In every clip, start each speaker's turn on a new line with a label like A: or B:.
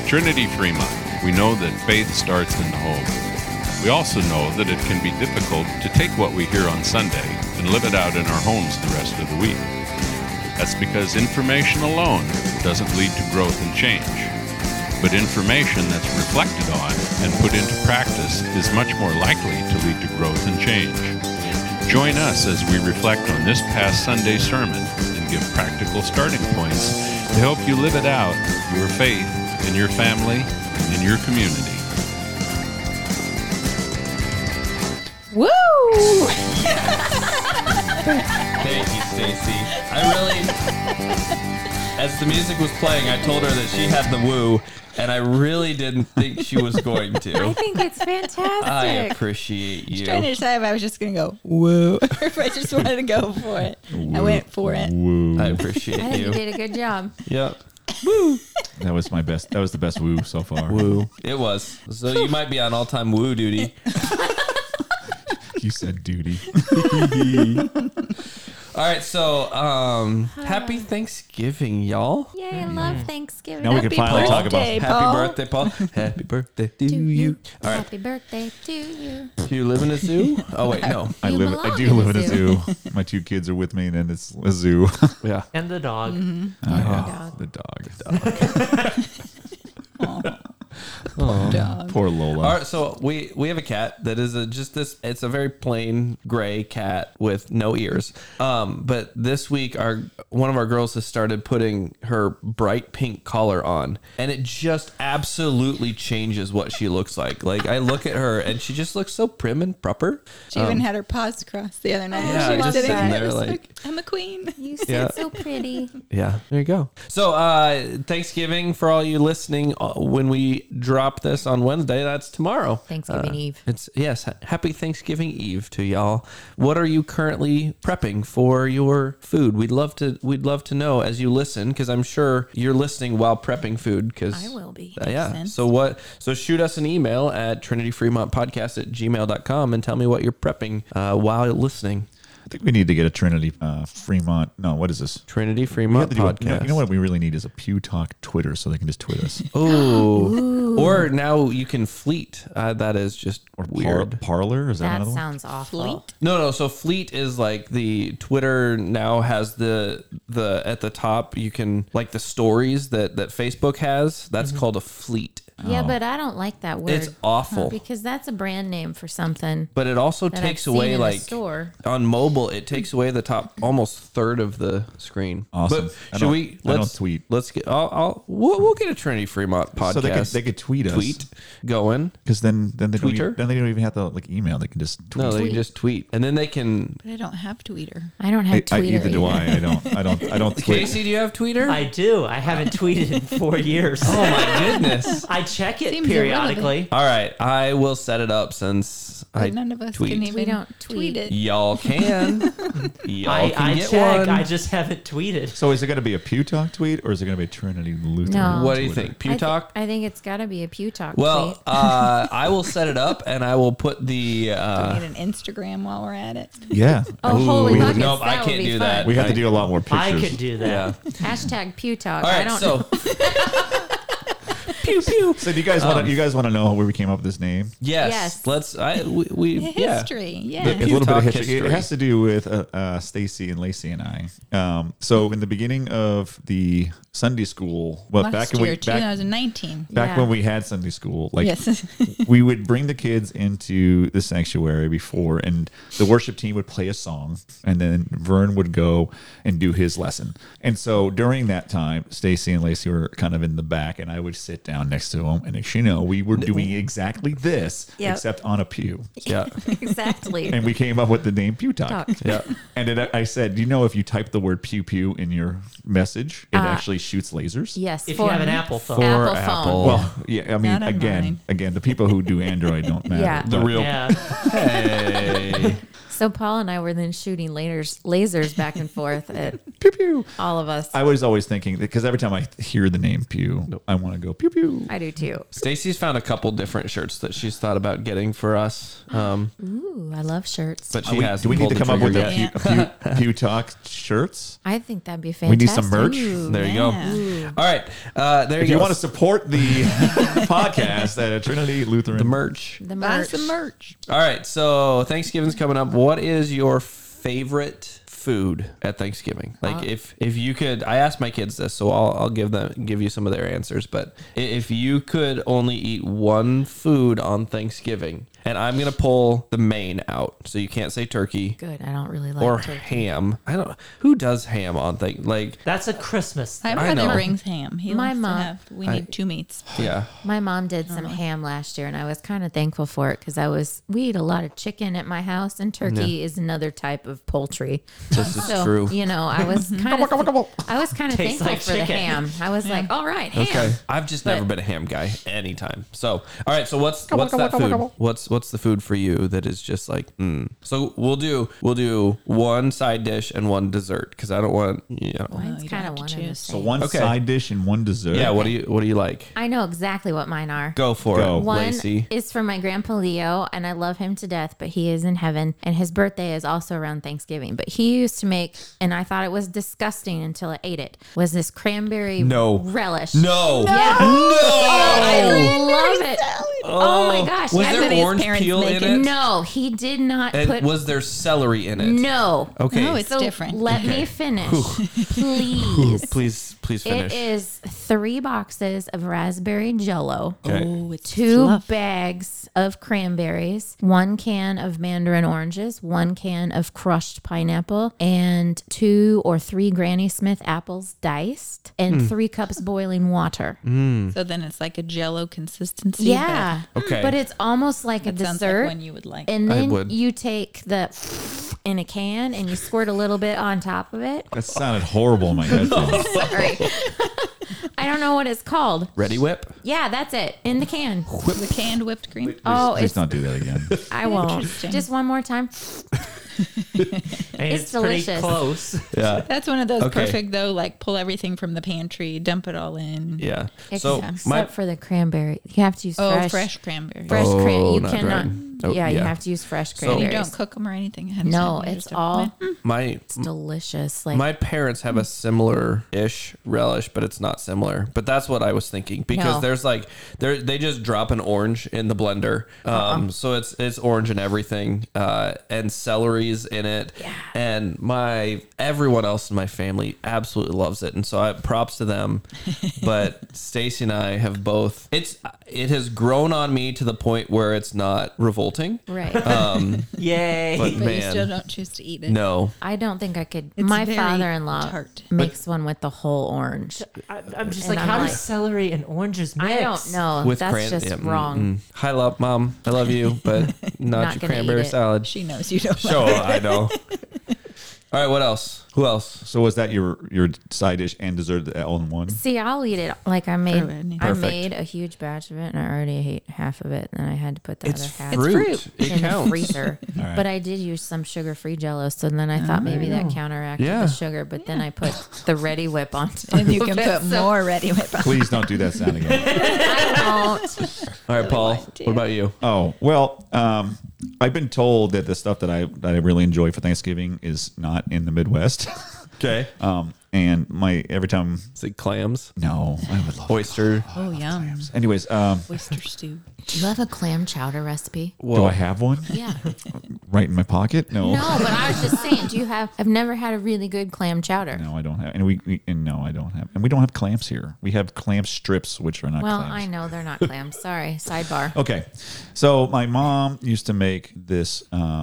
A: Trinity Fremont, we know that faith starts in the home. We also know that it can be difficult to take what we hear on Sunday and live it out in our homes the rest of the week. That's because information alone doesn't lead to growth and change. But information that's reflected on and put into practice is much more likely to lead to growth and change. Join us as we reflect on this past Sunday's sermon and give practical starting points to help you live it out, your faith, in your family, and in your community.
B: Woo!
C: Thank you, Stacy. I really, as the music was playing, I told her that she had the woo, and I really didn't think she was going
B: I
C: to.
B: think it's fantastic.
C: I appreciate you.
D: Trying to decide if I was just going to go, woo, or if I just wanted to go for it. I went for it.
E: Woo.
C: I appreciate
B: I think you
C: you.
B: did a good job.
C: Yep.
E: That was my best. That was the best woo so far.
C: Woo. It was. So you might be on all-time woo duty.
E: You said duty.
C: All right, so happy Thanksgiving, y'all.
B: Yay, I love Thanksgiving.
E: Now we can finally talk about
D: birthday,
C: Happy
D: Paul.
C: birthday, Paul. Happy birthday to you. All right.
B: Happy birthday to you.
C: Do you live in a zoo? Oh, wait, no.
E: I
B: You
E: live.
B: belong
E: I do
B: in
E: live
B: a
E: in a
B: zoo.
E: zoo. My 2 kids are with me, and then it's a zoo.
C: Yeah.
F: And the dog.
E: The dog.
D: Dog.
E: Poor Lola.
C: All right, so we have a cat that is just this. It's a very plain gray cat with no ears. But this week, one of our girls has started putting her bright pink collar on, and it just absolutely changes what she looks like. Like I look at her, and she just looks so prim and proper.
D: She even had her paws crossed the other night.
C: Yeah,
D: she was
C: just
D: sitting
C: sitting
D: there
C: there
D: just
C: like-
D: I'm a queen.
B: You said
C: Yeah.
B: so pretty.
C: Yeah, there you go. So Thanksgiving for all you listening. When we drop this on Wednesday, that's tomorrow.
B: Thanksgiving Eve.
C: It's happy Thanksgiving Eve to y'all. What are you currently prepping for your food? We'd love to know as you listen, because I'm sure you're listening while prepping food. Because
B: I will be.
C: yeah.
D: sense.
C: So shoot us an email at trinityfremontpodcast@gmail.com and tell me what you're prepping while listening.
E: I think we need to get a Trinity Fremont. No, what is this?
C: Trinity
E: We
C: Fremont
E: have to do
C: Podcast.
E: you know what we really need is a Pew Talk Twitter so they can just tweet us.
C: Oh, or now you can fleet. That is just weird.
E: Parlor? Is that
B: That
E: another one?
B: sounds awful.
C: No. So Fleet is like the Twitter now has the at the top. You can like the stories that Facebook has. That's called a fleet.
B: Yeah, but I don't like that word.
C: It's awful.
B: Because that's a brand name for something
C: But it also
B: that
C: takes
B: I've seen
C: away
B: in a
C: like
B: store.
C: on mobile. It takes away the top almost third of the screen.
E: Awesome.
C: But should we?
E: I don't tweet.
C: Let's get. We'll get a Trinity Fremont podcast.
E: So they could tweet us.
C: tweet going.
E: Because then they don't
C: Twitter?
E: then they don't even have to like email. They can just tweet.
C: No, they can just tweet, and then they can.
D: But I don't have Twitter.
B: I don't have Twitter.
E: Either do I. I don't tweet.
C: Casey, do you have Twitter?
F: I do. I haven't tweeted in 4 years.
C: Oh my goodness.
F: I check it
D: Seems
F: periodically.
C: All right, I will set it up since
D: But none of us
C: tweet.
D: can even
B: We don't tweet.
D: it.
C: Y'all can. Y'all
F: I
C: can get
F: check.
C: one.
F: I just haven't tweeted.
E: So is it going to be a Pew Talk tweet or is it going to be a Trinity Lutheran?
B: No.
C: What do you
E: Twitter?
C: think? Pew Talk?
B: I think it's got to be a Pew Talk
C: Well,
B: tweet.
C: I will set it up and I will put the.
D: Need an Instagram while we're at it.
E: Yeah.
B: Oh, holy
E: we,
B: buckets.
C: Nope, I
B: that would
C: can't
B: be
C: do
B: fun.
C: that.
E: we have to do a lot more pictures.
F: I could do that.
C: Yeah.
B: Hashtag Pew Talk.
C: All
B: I
C: right,
B: don't
C: so. Pew pew.
E: So do you guys want to know where we came up with this name?
C: Yes.
B: Yes.
C: Let's. Yeah.
D: History. Yeah.
E: A little bit of
C: Talk
E: history. It has to do with Stacy and Lacey and I. So in the beginning of the Sunday school,
D: Last year, 2019.
E: back
B: Yeah.
E: when we had Sunday school, like
D: Yes.
E: we would bring the kids into the sanctuary before, and the worship team would play a song, and then Vern would go and do his lesson. And so during that time, Stacy and Lacey were kind of in the back, and I would sit down next to them. And as you know, we were doing exactly this,
B: Yep.
E: except on a pew.
C: Yeah.
B: exactly.
E: And we came up with the name Pew Talk.
B: Talk.
C: Yeah.
E: And then I said, do you know if you type the word pew pew in your message, it actually shoots lasers?
B: Yes.
F: If you have an Apple phone.
B: Apple
C: For
B: phone.
C: Apple.
E: Well, yeah, I mean,
D: Not on mine.
E: again, the people who do Android don't matter.
B: Yeah.
C: The
E: but-
C: real.
F: Yeah.
C: Hey.
B: So Paul and I were then shooting lasers back and forth at
E: pew pew.
B: All of us.
E: I was always thinking, because every time I hear the name Pew, I want to go pew pew.
B: I do too.
C: Stacy's found a couple different shirts that she's thought about getting for us.
B: Ooh, I love shirts.
C: But she has.
E: Do we need to
C: pulled the
E: come up with
C: trigger yet.
E: a Pew Talk shirts?
B: I think that'd be
E: We need
B: fantastic.
E: some merch.
C: There you go.
D: Yeah.
C: All right. There
E: If
C: you
E: you
C: go.
E: want to support the podcast at Trinity Lutheran,
C: the merch.
B: The
D: Buy
B: merch.
D: some merch.
C: All right. So Thanksgiving's coming up. What is your favorite food at Thanksgiving? Like if you could, I asked my kids this, so I'll give you some of their answers. But if you could only eat one food on Thanksgiving, and I'm gonna pull the main out, so you can't say turkey
B: Good. I don't really like
C: or
B: turkey.
C: ham. I don't. Who does ham on like?
F: That's a Christmas
D: My
F: thing.
C: I
D: brother
C: know.
D: brings ham. He
B: My
D: likes
B: mom-
D: to have. We need 2 meats.
C: Yeah.
B: My mom did some ham last year, and I was kind of thankful for it because we eat a lot of chicken at my house, and turkey is another type of poultry.
C: This is
B: So
C: true.
B: you know, I was kind of
F: Tastes
B: thankful
F: like
B: for the
F: chicken.
B: ham. I was like, all right, ham.
C: Okay. I've just never been a ham guy anytime. So, all right. So what's that food? What's the food for you that is just like, So we'll do one side dish and one dessert because I don't want,
B: Mine's
D: you don't
B: kind
D: have
B: of
D: to
B: one and the
D: choose.
E: so
B: same.
E: one
C: Okay.
E: side dish and one dessert.
C: Yeah. What do you like?
B: I know exactly what mine are.
C: Go for
E: Go.
C: it,
B: One
C: Lacey.
B: is for my grandpa Leo, and I love him to death, but he is in heaven, and his birthday is also around Thanksgiving. But he used to make, and I thought it was disgusting until I ate it, was this cranberry
C: No.
B: relish.
C: No.
B: Yeah. Oh, I love it. Oh my gosh.
C: Was
B: I
C: there
B: could-
C: orange
D: parents
C: peel
D: make
C: in
D: it.
C: it?
B: No, he did not
C: And
B: put.
C: was there celery in it?
B: No.
C: Okay.
D: No, it's
B: So
D: different.
B: let me finish, please.
C: Please finish.
B: It is 3 boxes of raspberry jello.
C: Okay.
D: Oh, it's
B: 2
D: fluff.
B: bags of cranberries, 1 can of mandarin oranges, 1 can of crushed pineapple, and 2 or 3 Granny Smith apples diced, and 3 cups boiling water.
D: So then it's like a jello consistency.
B: Yeah.
C: Okay.
B: But it's almost like a
D: But it sounds
B: dessert.
D: like one you would like.
B: and
C: I
B: then
C: would.
B: you take the in a can and you squirt a little bit on top of it.
E: That sounded horrible in my headphones.
B: Sorry. I don't know what it's called.
C: Ready Whip?
B: Yeah, that's it. In the can.
D: The canned whipped cream.
B: Oh,
E: Please
B: it's
E: don't do that again.
B: I won't.
D: Interesting.
B: Just one more time.
F: And
B: It's
F: it's pretty
B: delicious.
F: close.
C: Yeah.
D: That's one of those
C: Okay.
D: perfect though. Like pull everything from the pantry, dump it all in.
C: Yeah.
B: Except
C: So my
B: for the cranberry. You have to use
D: Oh,
B: fresh.
D: fresh cranberry.
B: Fresh
C: Oh,
B: cran. You
C: not
B: cannot.
C: dried. Oh,
B: yeah, you
C: yeah.
B: have to use fresh
C: So-
D: You
B: cranberries.
D: don't cook them or anything ahead of
B: No,
D: time. You
B: it's
D: just
B: all
C: my
B: it's delicious. Like
C: my parents have a similar ish relish, but it's not similar. But that's what I was thinking because
B: No.
C: there's like they just drop an orange in the blender, so it's orange and everything, and celery's in it, and everyone else in my family absolutely loves it, and so props to them. But Stacy and I have both. It has grown on me to the point where it's not revolting.
B: right.
F: Yay.
C: But
D: But you
C: man,
D: still don't choose to eat it.
C: no.
B: I don't think I could.
D: It's
B: My
D: very
B: father-in-law
D: tart.
B: makes one with the whole orange.
F: I'm just
B: And
F: like,
B: I'm
F: how
B: like-
F: does celery and oranges mix?
B: I don't know.
C: With
B: That's just wrong.
C: Hi, love, Mom. I love you, but not,
B: Not
C: your
B: gonna
C: cranberry
B: eat it.
C: salad.
D: She knows you don't.
C: Sure, I know. All right, what else? Who else?
E: So was that your side dish and dessert all in one?
B: See, I'll eat it. Like I made,
D: Perfect.
B: I made a huge batch of it, and I already ate half of it, and I had to put the
C: It's
B: other half
C: fruit. It
B: in
C: counts.
B: the freezer.
E: right.
B: But I did use some sugar-free Jello, so then I thought maybe that counteracted
C: Yeah.
B: the sugar. But then I put the Ready Whip on top
D: And you
B: of
D: can
B: it,
D: put
B: so
D: more Ready Whip on.
E: Please don't do that sound again.
B: I won't.
C: All right, Paul. What about you?
E: Oh, well, I've been told that the stuff that I really enjoy for Thanksgiving is not in the Midwest.
C: Okay.
E: And every time,
C: Is it clams?
E: no, I would love
C: Oyster.
D: Oh, yum.
E: Anyways,
D: Oyster stew.
B: Do you have a clam chowder recipe?
E: do I have one
B: Yeah.
E: right in my pocket? No.
B: No, but I was just saying, do you have? I've never had a really good clam chowder.
E: No, I don't have, and no, I don't have, and we don't have clams here. We have clam strips, which are not
B: Well,
E: clams.
B: I know they're not clams. Sorry. Sidebar.
E: Okay, so my mom used to make this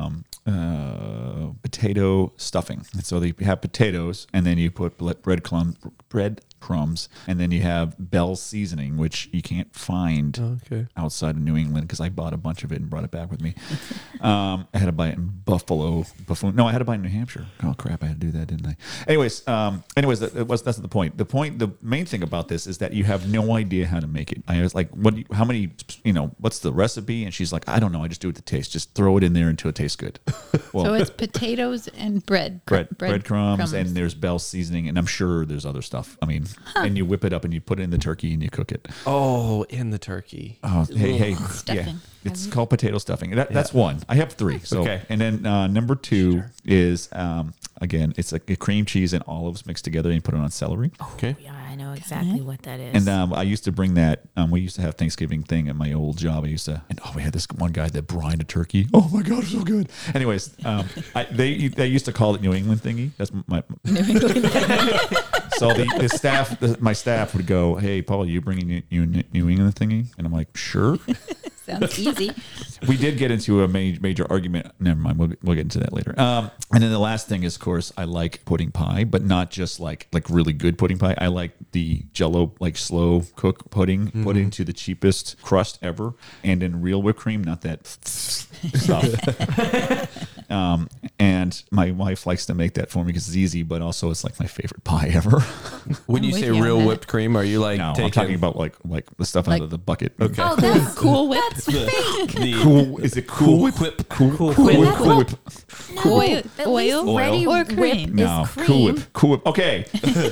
E: potato stuffing, and so they have potatoes, and then you put breadcrumbs, and then you have Bell's seasoning, which you can't find
C: Okay.
E: outside of New England because I bought a bunch of it and brought it back with me. I had to buy it in Buffoon. No, I had to buy it in New Hampshire. Oh crap, I had to do that, didn't I? Anyways, that's not the point. The main thing about this is that you have no idea how to make it. I was like, what's the recipe? And she's like, I don't know. I just do it to taste. Just throw it in there until it tastes good. Well,
D: So it's potatoes and
E: breadcrumbs, and there's Bell seasoning, and I'm sure there's other stuff. I mean, and you whip it up and you put it in the turkey and you cook it.
C: Oh, in the turkey.
E: Oh, hey,
D: Stuffing.
E: yeah, it's called potato stuffing. That's one. I have three. So,
C: Okay.
E: and then number two is again, it's like a cream cheese and olives mixed together, and you put it on celery.
C: Okay.
B: Yeah, I know exactly what that is.
E: And I used to bring that. We used to have Thanksgiving thing at my old job. And we had this one guy that brined a turkey. Oh my god, it's so good. Anyways, they used to call it New England thingy. That's my
D: New England.
E: So the staff, my staff would go, "Hey, Paul, you bringing New England thingy?" And I'm like, "Sure."
D: Sounds easy.
E: We did get into a major argument. Never mind. We'll get into that later. And then the last thing is, of course, I like pudding pie, but not just like really good pudding pie. I like the Jell-O, like slow cook pudding, put into the cheapest crust ever, and in real whipped cream, not that stuff. And my wife likes to make that for me because it's easy, but also it's like my favorite pie ever.
C: When
D: I'm
C: you
D: with
C: say
D: you on
C: real
D: that.
C: whipped cream, are you like
E: No,
C: taking
E: I'm talking about like the stuff out of the bucket.
C: Okay.
B: oh, that's
D: Cool Whip.
C: the
E: Cool. Is it Cool Whip?
C: Whip.
E: Cool
F: Whip.
E: Whip. Cool Whip.
B: no,
D: Oil-
B: at
D: oil?
B: least Ready
D: Or
B: Whip
D: cream?
B: is
E: No,
B: cream.
E: Cool Whip. Cool Whip. Okay.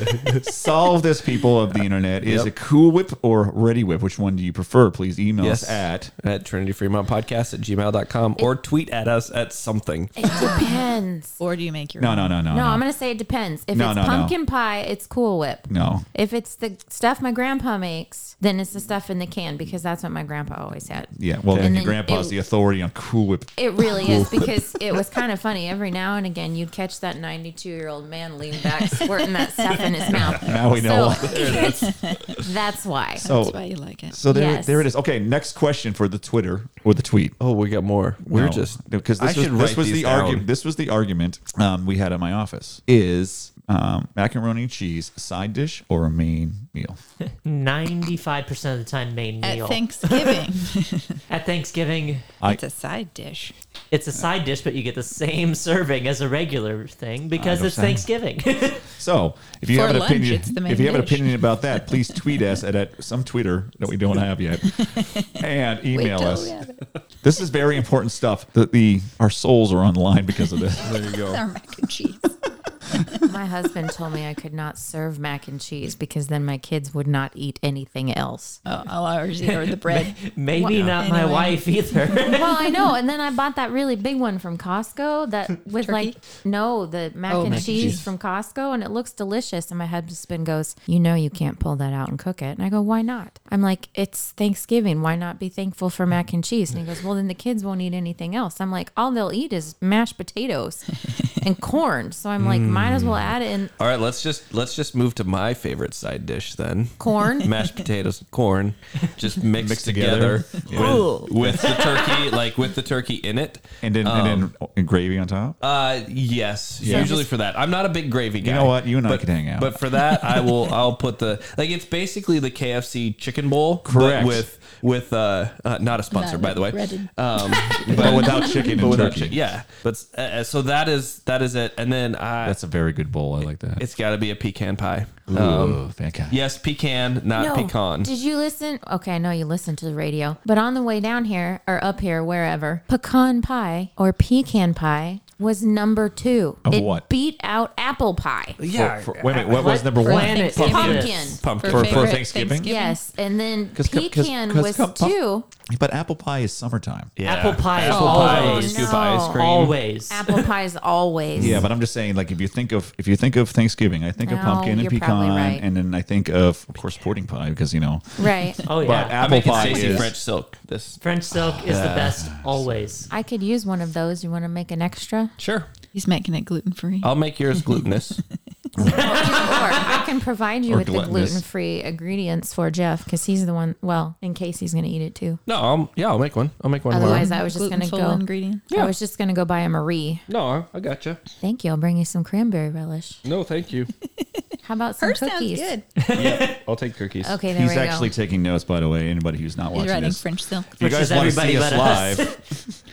E: Solve this, people of the internet. Is
C: Yep.
E: it Cool Whip or Ready Whip? Which one do you prefer? Please email us at.
C: Trinity Fremont Podcast at gmail.com or tweet at us at something.
B: It depends.
D: Or do you make your
E: No,
D: own?
E: no.
B: No, I'm going to say it depends. If
E: No,
B: it's
E: no, no.
B: pumpkin pie, it's Cool Whip.
E: No.
B: If it's the stuff my grandpa makes, then it's the stuff in the can because that's what my grandpa always had.
E: Yeah. Well, then
B: And
E: your
B: then
E: grandpa's the authority on Cool Whip.
B: It really is because it was kind of funny. Every now and again, you'd catch that 92-year-old man lean back, squirting that stuff in his mouth.
E: Now we know why.
B: That's why.
E: So,
D: That's why you like it.
E: so
B: Yes.
E: there it is. Okay. Next question for the Twitter or the tweet.
C: Oh, we got more. We're
E: No,
C: just
E: because
C: I
E: this was,
C: should
E: this
C: write
E: was
C: these
E: the
C: down.
E: argument. This was the argument we had at my office. Is macaroni and cheese a side dish or a main meal?
F: 95% of the time, main
D: At
F: meal.
D: Thanksgiving,
F: At Thanksgiving,
D: it's a side dish.
F: it's a side dish, but you get the same serving as a regular thing because it's
E: understand.
F: Thanksgiving.
E: So, if you
D: For
E: have an
D: lunch,
E: opinion,
D: it's the main
E: if you have an
D: dish.
E: opinion about that, please tweet us at some Twitter that we don't have yet, and email
D: till
E: us.
D: we have it.
E: This is very important stuff. Our souls are on the line because of this.
C: there you go.
D: Our mac and cheese.
B: My husband told me I could not serve mac and cheese because then my kids would not eat anything else.
D: Oh, I'll always eat or the bread.
F: Maybe not my
D: Anyway.
F: wife either.
B: Well, I know. And then I bought that really big one from Costco that with
D: Turkey?
B: the mac
D: Oh,
B: and
D: mac and
B: cheese
D: cheese.
B: from Costco, and it looks delicious. And my husband goes, you can't pull that out and cook it. And I go, why not? I'm like, it's Thanksgiving. Why not be thankful for mac and cheese? And he goes, well, then the kids won't eat anything else. I'm like, all they'll eat is mashed potatoes and corn. So I'm like, might as well add it in
C: All right, let's just move to my favorite side dish then.
B: corn.
C: Mashed potatoes, corn, just mixed
E: Mixed
C: together,
E: together.
C: with the turkey, like with the turkey in it.
E: And then gravy on top.
C: Yes,
E: Yeah.
C: usually for that. I'm not a big gravy guy.
E: You know what? You and I
C: but,
E: could hang out.
C: But for that, I'll put it's basically the KFC chicken bowl,
E: Correct.
C: But with not a sponsor,
D: Not
C: by the way.
D: breaded.
E: But without chicken and
C: Without
E: turkey.
C: chicken, yeah. But so that is it, and then
E: That's a very good bowl. I like that.
C: it's got to be a pecan pie.
E: Ooh, fantastic.
C: Yes, pecan, not pecan.
B: Did you listen? Okay, I know you listened to the radio, but on the way down here or up here, wherever, pecan pie or pecan pie was number 2.
E: Of
B: it
E: what?
B: beat out apple pie.
C: Yeah.
E: Wait a minute. What was number one?
F: planet is
B: Pumpkin.
F: this?
C: Pumpkin.
E: For
D: favorite
E: Thanksgiving?
B: Yes, and then
E: 'Cause- 'cause-
B: pecan
E: 'cause
B: was
E: pump-
B: 2.
E: But apple pie is summertime.
C: Yeah.
F: Apple pie is
C: Apple pie,
F: always.
C: scoop
B: no.
C: ice cream.
F: Always.
B: Apple pie is always.
E: Yeah, but I'm just saying, like, if you think of Thanksgiving, I think of
B: No,
E: pumpkin and
B: you're probably
E: pecan,
B: right.
E: and then I think of course, pudding pie because
B: Right.
F: Oh, yeah.
E: But
C: I'm
E: apple
C: making
E: pie
C: Stacey
E: is
C: French silk. This
F: French silk is the best always.
B: I could use one of those. You want to make an extra?
C: sure.
D: He's making it gluten free.
C: I'll make yours glutinous.
B: Or I can provide you
E: Or
B: with the
E: gluttonous.
B: gluten-free ingredients for Jeff because he's the one. Well, in case he's going to eat it too.
C: No, I'll make one. I'll make one
B: Otherwise,
C: tomorrow.
B: I was just going to
D: Gluten-full
B: go.
D: ingredient.
B: I was just going to go buy a Marie.
C: No, I got you.
B: Thank you. I'll bring you some cranberry relish.
C: No, thank you.
B: How about some
D: Hers sounds
B: cookies?
D: good.
C: Yeah, I'll take cookies.
B: Okay, there
E: He's
B: we
E: actually
B: go.
E: taking notes, by the way. Anybody who's not
D: He's
E: watching
D: writing
E: this,
D: French silk.
E: if you
F: Which
E: guys
F: is
E: want to
F: everybody
E: see us
F: but us.
E: live,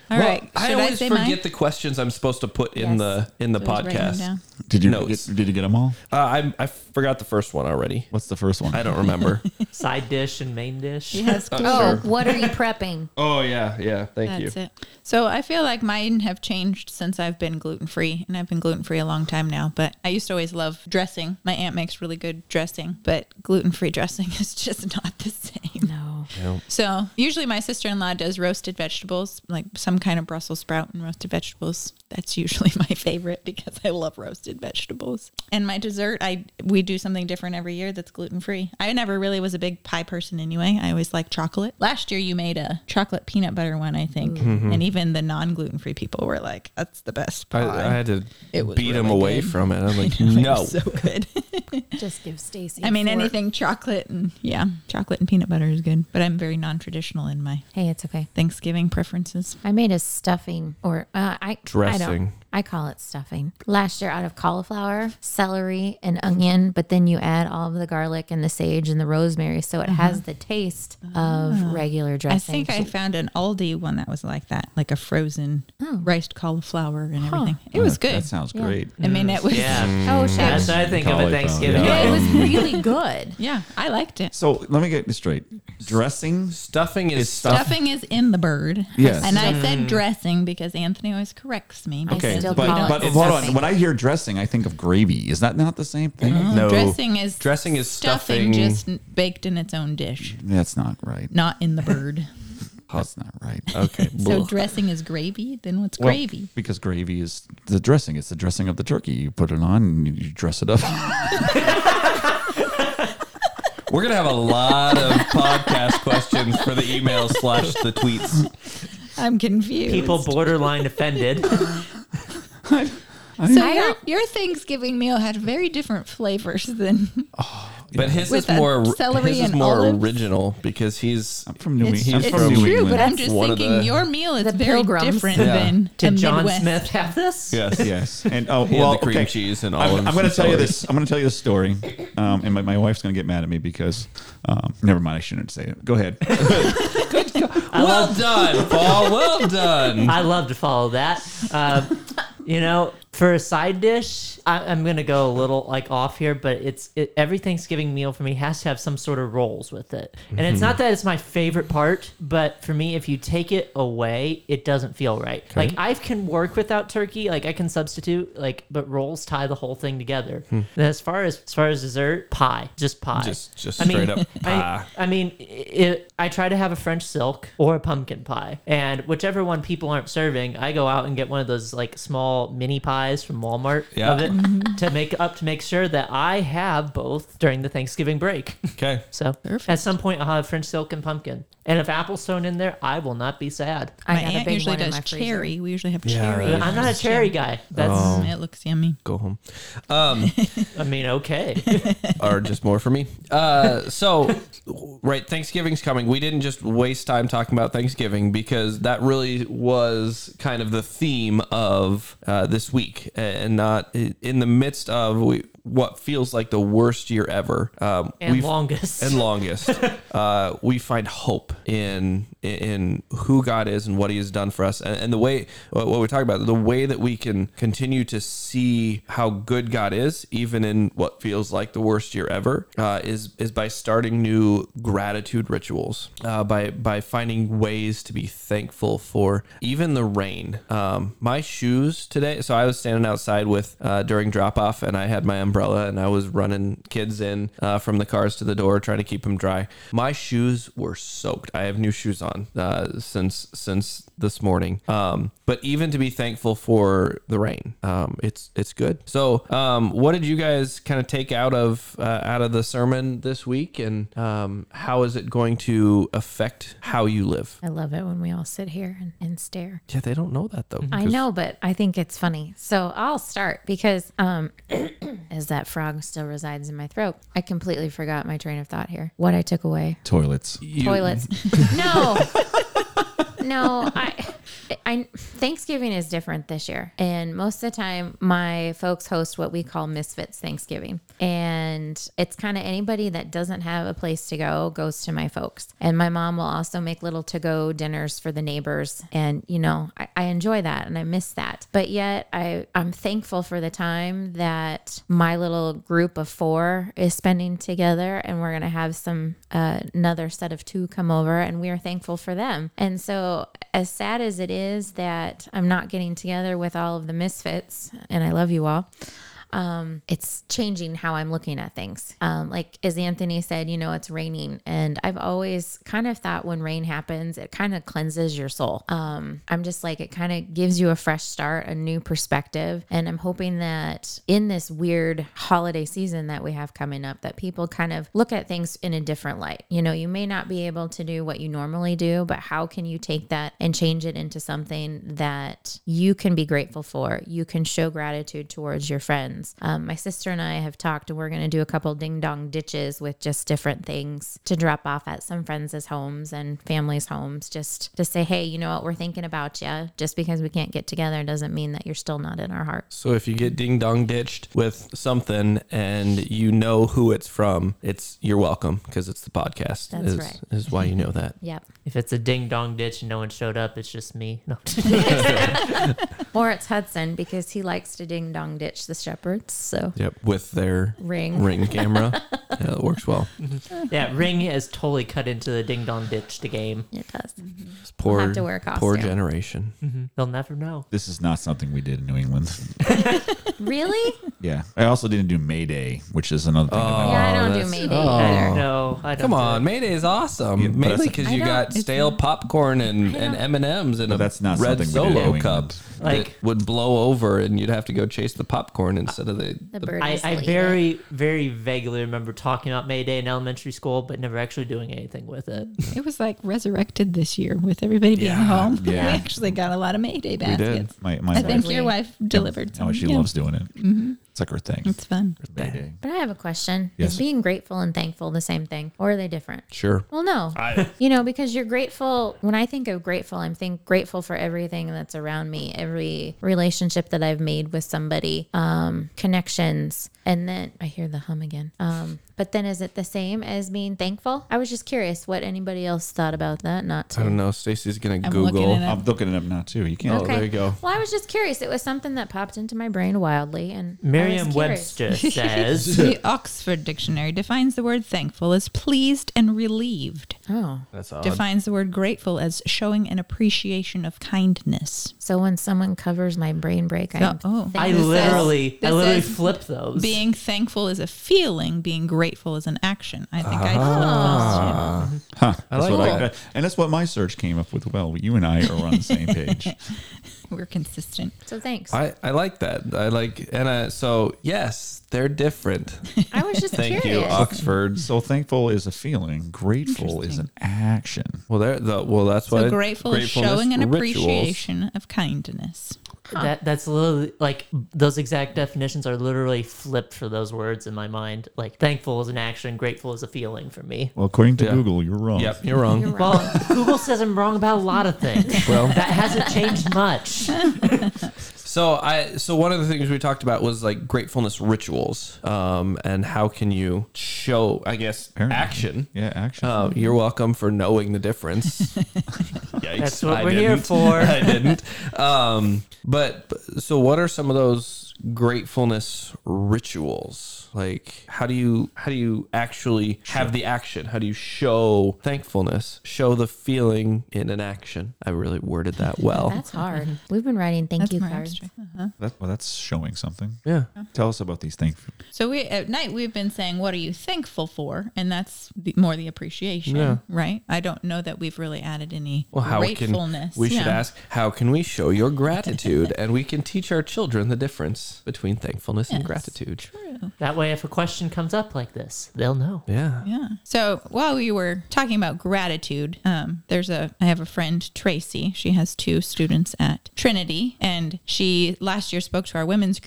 D: All right.
C: I
D: Should
C: always
D: say
C: forget
D: mine?
C: the questions I'm supposed to put in
B: Yes.
C: the
D: Just write them
C: podcast.
D: down.
E: Did you
C: Notes.
E: did you get them all?
C: I forgot the first one already.
E: What's the first one?
C: I don't remember.
F: Side dish and main dish.
D: Yes,
B: Oh, what are you prepping?
C: Oh yeah. Thank
D: That's
C: you.
D: it. So I feel like mine have changed since I've been gluten free, and I've been gluten free a long time now. But I used to always love dressing. My aunt makes really good dressing, but gluten free dressing is just not the same.
B: No.
D: So usually my sister-in-law does roasted vegetables, like some kind of Brussels sprout and roasted vegetables. That's usually my favorite because I love roasted vegetables. And my dessert, we do something different every year that's gluten free. I never really was a big pie person anyway. I always liked chocolate. Last year you made a chocolate peanut butter one, I think, and even the non-gluten free people were like, "That's the best pie."
C: I had to
D: It was
C: beat him
D: really
C: away
D: good.
C: from it. I'm like,
D: It
C: no.
D: was so good.
B: Just give Stacy.
D: I mean,
B: a fork.
D: anything chocolate and chocolate and peanut butter is good. But I'm very non-traditional in my
B: Hey, it's okay.
D: Thanksgiving preferences.
B: I made a stuffing, or I
C: Dressing.
B: I call it stuffing. Last year, out of cauliflower, celery, and onion, but then you add all of the garlic and the sage and the rosemary, so it has the taste of regular
D: I
B: dressing.
D: think I found an Aldi one that was like that, like a frozen riced cauliflower and everything. It was good.
E: That sounds
B: Yeah.
E: great.
D: I mean, it was.
F: Yeah.
B: Oh, shit.
F: That's what I think of at
E: Cauliflower,
F: Thanksgiving.
E: yeah.
B: It was really good.
D: Yeah, I liked it.
E: So let me get this straight. Dressing.
C: Stuffing is stuff.
D: Stuffing is in the bird.
E: Yes.
D: And I said dressing because Anthony always corrects me.
B: I
E: Okay,
B: still
E: but
B: call it
E: hold on.
B: stuffing.
E: When I hear dressing, I think of gravy. Is that not the same thing?
C: No.
D: Dressing is
C: stuffing.
D: just baked in its own dish,
E: That's not right.
D: not in the bird.
E: That's not right.
C: Okay.
D: So
C: Blech.
D: dressing is gravy. Then what's
E: Well,
D: gravy?
E: because gravy is the dressing. It's the dressing of the turkey. You put it on and you dress it up.
C: We're gonna have a lot of podcast questions for the emails / the tweets.
D: I'm confused.
F: People borderline offended.
D: So your Thanksgiving meal had very different flavors than
C: But his
D: With
C: is more
D: celery
C: his is
D: and
C: more
D: olives?
C: original because he's
E: I'm from New
D: it's,
E: England.
D: it's
E: I'm from New
D: true,
E: England.
D: but I'm just
C: One of
D: thinking
C: the-
D: your meal is
B: The
D: very
B: Pilgrims.
D: different
C: Yeah.
D: than
F: Did
D: a
F: John
D: Midwest.
F: Smith have this?
C: yes.
E: Yes, and oh
C: He had
E: well,
C: the cream
E: okay.
C: cheese and
E: I'm
C: olives
E: going to
C: and
E: tell you
C: celery.
E: this. I'm going to tell you this story, and my wife's going to get mad at me because, never mind. I shouldn't say it. Go ahead.
C: Well done, Paul. Well done.
F: I love to follow that. For a side dish, I'm gonna go a little like off here, but every Thanksgiving meal for me has to have some sort of rolls with it, and it's not that it's my favorite part, but for me, if you take it away, it doesn't feel right. Like I can work without turkey, like I can substitute, but rolls tie the whole thing together. And as far as dessert, pie, just pie,
C: Just straight up pie.
F: I try to have a French silk or a pumpkin pie, and whichever one people aren't serving, I go out and get one of those like small mini pies from Walmart
C: Yeah.
F: of it to make sure that I have both during the Thanksgiving break.
C: Okay.
F: So at some point I'll have French silk and pumpkin, and if apple's thrown in there, I will not be sad.
B: I
D: My
B: got a
D: aunt
B: big
D: usually
B: one in
D: does
B: my freezer.
D: cherry. We usually have
C: Yeah.
D: cherry.
F: I'm not a cherry guy. That's
D: It looks yummy.
C: Go home.
F: I mean, okay.
C: Or just more for me. Right, Thanksgiving's coming. We didn't just waste time talking about Thanksgiving because that really was kind of the theme of this week, and not in the midst of what feels like the worst year ever.
F: And longest.
C: And longest. We find hope in who God is and what He has done for us, and the way what we talk about, the way that we can continue to see how good God is, even in what feels like the worst year ever, is by starting new gratitude rituals, by finding ways to be thankful for even the rain. My shoes today. So I was standing outside with during drop off, and I had my umbrella, and I was running kids in from the cars to the door, trying to keep them dry. My shoes were soaked. I have new shoes on since this morning. But even to be thankful for the rain, it's good. So, what did you guys kind of take out of the sermon this week, and how is it going to affect how you live?
B: I love it when we all sit here and stare.
C: Yeah, they don't know that though.
B: I know, but I think it's funny. So I'll start because as that frog still resides in my throat, I completely forgot my train of thought here. What I took away.
E: Toilets.
B: Toilets. No. Thanksgiving is different this year. And most of the time, my folks host what we call Misfits Thanksgiving. And it's kind of anybody that doesn't have a place to go goes to my folks. And my mom will also make little to-go dinners for the neighbors. And, I enjoy that and I miss that. But yet I'm thankful for the time that my little group of 4 is spending together, and we're going to have another set of 2 come over, and we are thankful for them. And so as sad as it is that I'm not getting together with all of the misfits, and I love you all, it's changing how I'm looking at things. Like as Anthony said, it's raining, and I've always kind of thought when rain happens, it kind of cleanses your soul. I'm just like, it kind of gives you a fresh start, a new perspective. And I'm hoping that in this weird holiday season that we have coming up, that people kind of look at things in a different light. You may not be able to do what you normally do, but how can you take that and change it into something that you can be grateful for? You can show gratitude towards your friends. My sister and I have talked, and we're going to do a couple ding dong ditches with just different things to drop off at some friends' homes and families' homes, just to say, hey, you know what, we're thinking about you. Just because we can't get together doesn't mean that you're still not in our hearts.
C: So if you get ding dong ditched with something and you know who it's from, you're welcome, because it's the podcast.
B: That's right.
C: Is why you know that.
B: Yep.
F: If it's a ding dong ditch and no one showed up, it's just me. No.
B: Or it's Hudson, because he likes to ding dong ditch the shepherds. So
C: Yep, with their
B: ring
C: camera. Yeah, it works well.
F: Yeah, Ring has totally cut into the ding dong ditch the game.
B: It does.
C: It's poor,
B: We'll have to wear a costume.
C: poor generation.
F: They'll never know.
E: This is not something we did in New England.
B: Really?
E: Yeah. I also didn't do May Day, which is another thing.
B: Yeah, I don't do
C: that's-
B: Mayday
C: oh.
B: either.
F: No, I don't.
C: Come
F: do
C: on,
F: it.
C: Mayday is awesome.
E: Yeah, but
C: Mainly
E: that's-
C: because you
B: I
C: got
B: don't-
C: stale popcorn and M&Ms in
E: But
C: a
E: that's not
C: red
E: something we did in
C: Solo
E: New
C: cup
E: England.
F: Like-
C: that would blow over, and you'd have to go chase the popcorn instead of the
B: birdies
F: I
B: will eat it.
F: very, very vaguely remember talking about May Day in elementary school, but never actually doing anything with it.
D: It was like resurrected this year with everybody being
C: Yeah,
D: home.
E: yeah.
D: We actually got a lot of Mayday
C: did.
D: baskets.
E: My
D: I
E: wife,
D: think your wife delivered some.
E: she
D: Yeah.
E: loves doing it. It's like her thing.
D: It's fun.
E: May Day.
B: But I have a question.
E: Yes.
B: Is being grateful and thankful the same thing, or are they different?
C: Sure.
B: Well, no. Because you're grateful. When I think of grateful, I'm grateful for everything that's around me, every relationship that I've made with somebody, connections. And then I hear the hum again. But then is it the same as being thankful? I was just curious what anybody else thought about that. Not to.
C: I don't know. Stacy's going to
D: I'm looking
C: Google.
D: it up.
E: I'm looking it up now too. You can't.
C: Oh, there you go.
B: Well, I was just curious. It was something that popped into my brain wildly, and I was curious.
F: Merriam-Webster says,
D: The Oxford Dictionary defines the word thankful as pleased and relieved.
B: Oh,
C: That's odd.
D: Defines the word grateful as showing an appreciation of kindness.
B: so when someone covers my brain break,
D: So-
B: I'm
D: oh.
F: I
B: thankful.
F: literally
D: says
F: flipped those.
D: Being thankful is a feeling, being grateful is an action. I think
E: Huh. That's
C: like
E: what
C: that.
E: and that's what my search came up with. Well, you and I are on the same page.
D: we're consistent.
B: So thanks.
C: I like that. So yes, they're different.
B: I was just
C: Thank
B: curious.
C: you, Oxford.
E: So thankful is a feeling. Grateful is an action.
C: Well, that's why
D: So grateful is
C: gratefulness
D: showing an
C: rituals.
D: appreciation of kindness.
F: That's literally like those exact definitions are literally flipped for those words in my mind. Like thankful is an action, grateful is a feeling for me.
E: Well, according to
C: Yeah.
E: Google, you're wrong.
C: Yep, you're wrong.
B: You're wrong.
F: Well, Google says I'm wrong about a lot of things.
C: Well,
F: That hasn't changed much.
C: So one of the things we talked about was like gratefulness rituals, and how can you show, I guess,
E: Apparently.
C: action.
E: Yeah, action.
C: You're welcome for knowing the difference. Yikes,
F: That's what
C: I
F: we're here
C: didn't.
F: for.
C: I didn't. But so what are some of those gratefulness rituals? Like, how do you actually have the action? How do you show thankfulness? Show the feeling in an action. I really worded that well.
B: That's hard. We've been writing thank
D: That's
B: you
D: more
B: cards.
D: abstract.
E: That's showing something.
C: Yeah.
E: Tell us about these things.
D: So at night we've been saying, what are you thankful for? And that's more the appreciation,
C: Yeah.
D: right? I don't know that we've really added any
C: Well,
D: gratefulness.
C: we should
D: Yeah.
C: ask, how can we show your gratitude? And we can teach our children the difference between thankfulness and
D: Yes.
C: gratitude.
D: True.
F: That way, if a question comes up like this, they'll know.
C: Yeah.
D: Yeah. So while we were talking about gratitude, I have a friend, Tracy. She has 2 students at Trinity, and she last year spoke to our women's group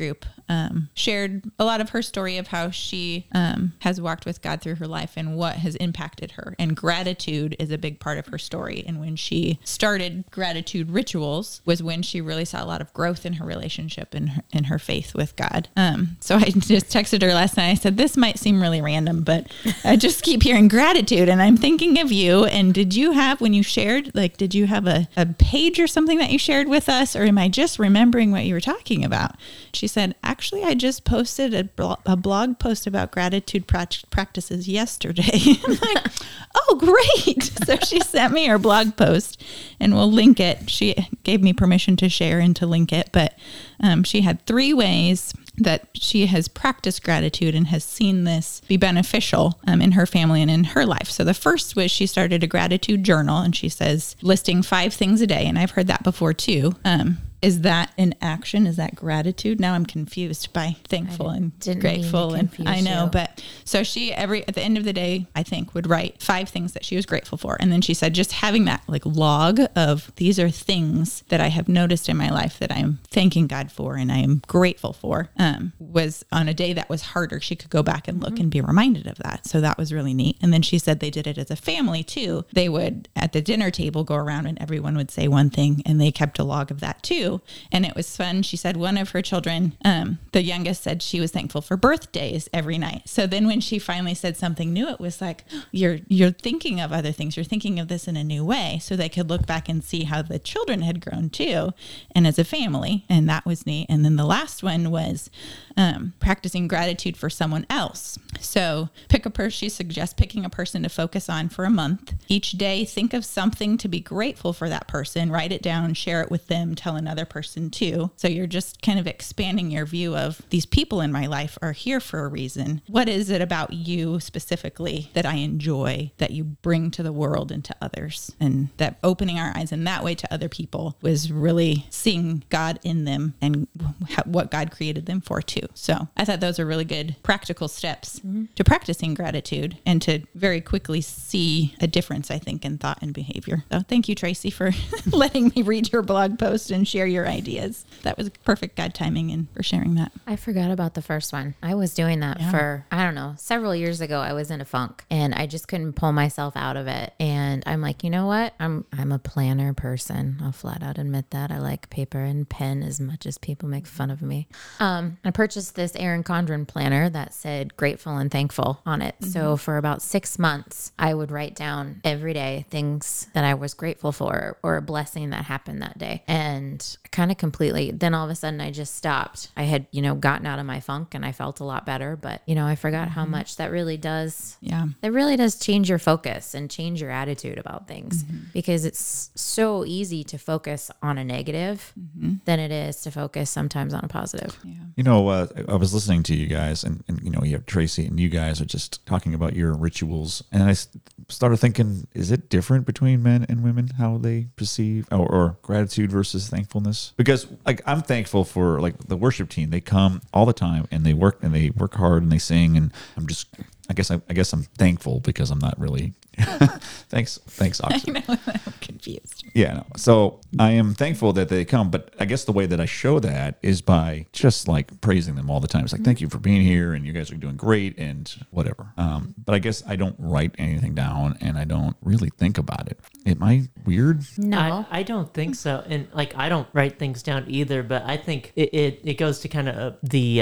D: shared a lot of her story of how she has walked with God through her life and what has impacted her. And gratitude is a big part of her story. And when she started gratitude rituals was when she really saw a lot of growth in her relationship and in her faith with God. So I just texted her last night. I said, this might seem really random, but I just keep hearing gratitude and I'm thinking of you. And did you have, when you shared, like, did you have a page or something that you shared with us? Or am I just remembering what you were talking about? She said, actually, I just posted a blog post about gratitude practices yesterday. I'm like, oh, great. So she sent me her blog post and we'll link it. She gave me permission to share and to link it, but she had 3 ways that she has practiced gratitude and has seen this be beneficial in her family and in her life. So the first was she started a gratitude journal, and she says listing 5 things a day. And I've heard that before too. Is that an action? Is that gratitude? Now I'm confused by thankful and grateful. And I know, but so she at the end of the day, I think, would write 5 things that she was grateful for. And then she said, just having that like log of these are things that I have noticed in my life that I'm thanking God for and I am grateful for, was on a day that was harder. She could go back and look and be reminded of that. So that was really neat. And then she said they did it as a family too. They would at the dinner table go around and everyone would say one thing, and they kept a log of that too. And it was fun. She said one of her children, the youngest, said she was thankful for birthdays every night. So then when she finally said something new, it was like, you're thinking of other things. You're thinking of this in a new way. So they could look back and see how the children had grown too, and as a family. And that was neat. And then the last one was practicing gratitude for someone else. So she suggests picking a person to focus on for a month. Each day, think of something to be grateful for that person, write it down, share it with them, tell another person too. So you're just kind of expanding your view of these people in my life are here for a reason. What is it about you specifically that I enjoy that you bring to the world and to others? And that opening our eyes in that way to other people was really seeing God in them and what God created them for too. So I thought those are really good practical steps to practicing gratitude and to very quickly see a difference, I think, in thought and behavior. So thank you, Tracy, for letting me read your blog post and share your ideas. That was perfect God timing and for sharing that.
B: I forgot about the first one. I was doing that for, I don't know, several years ago. I was in a funk and I just couldn't pull myself out of it. And I'm like, you know what? I'm a planner person. I'll flat out admit that. I like paper and pen as much as people make fun of me. I purchased this Erin Condren planner that said grateful and thankful on it. So for about 6 months, I would write down every day things that I was grateful for or a blessing that happened that day. And kind of completely, then all of a sudden I just stopped. I had, gotten out of my funk and I felt a lot better, but I forgot how much that really does. Yeah. That really does change your focus and change your attitude about things because it's so easy to focus on a negative than it is to focus sometimes on a positive. Yeah.
E: I was listening to you guys and you have Tracy and you guys are just talking about your rituals. And I started thinking, is it different between men and women, how they perceive or gratitude versus thankfulness? Because I'm thankful for the worship team. They come all the time and they work hard and they sing. And I'm just, I guess I'm thankful because I'm not really. Thanks, Oxford.
D: I know, I'm confused.
E: Yeah, no. So I am thankful that they come, but I guess the way that I show that is by just praising them all the time. It's thank you for being here, and you guys are doing great, and whatever. But I guess I don't write anything down, and I don't really think about it. Am I weird?
B: No,
F: I don't think so. And I don't write things down either, but I think it goes to kind of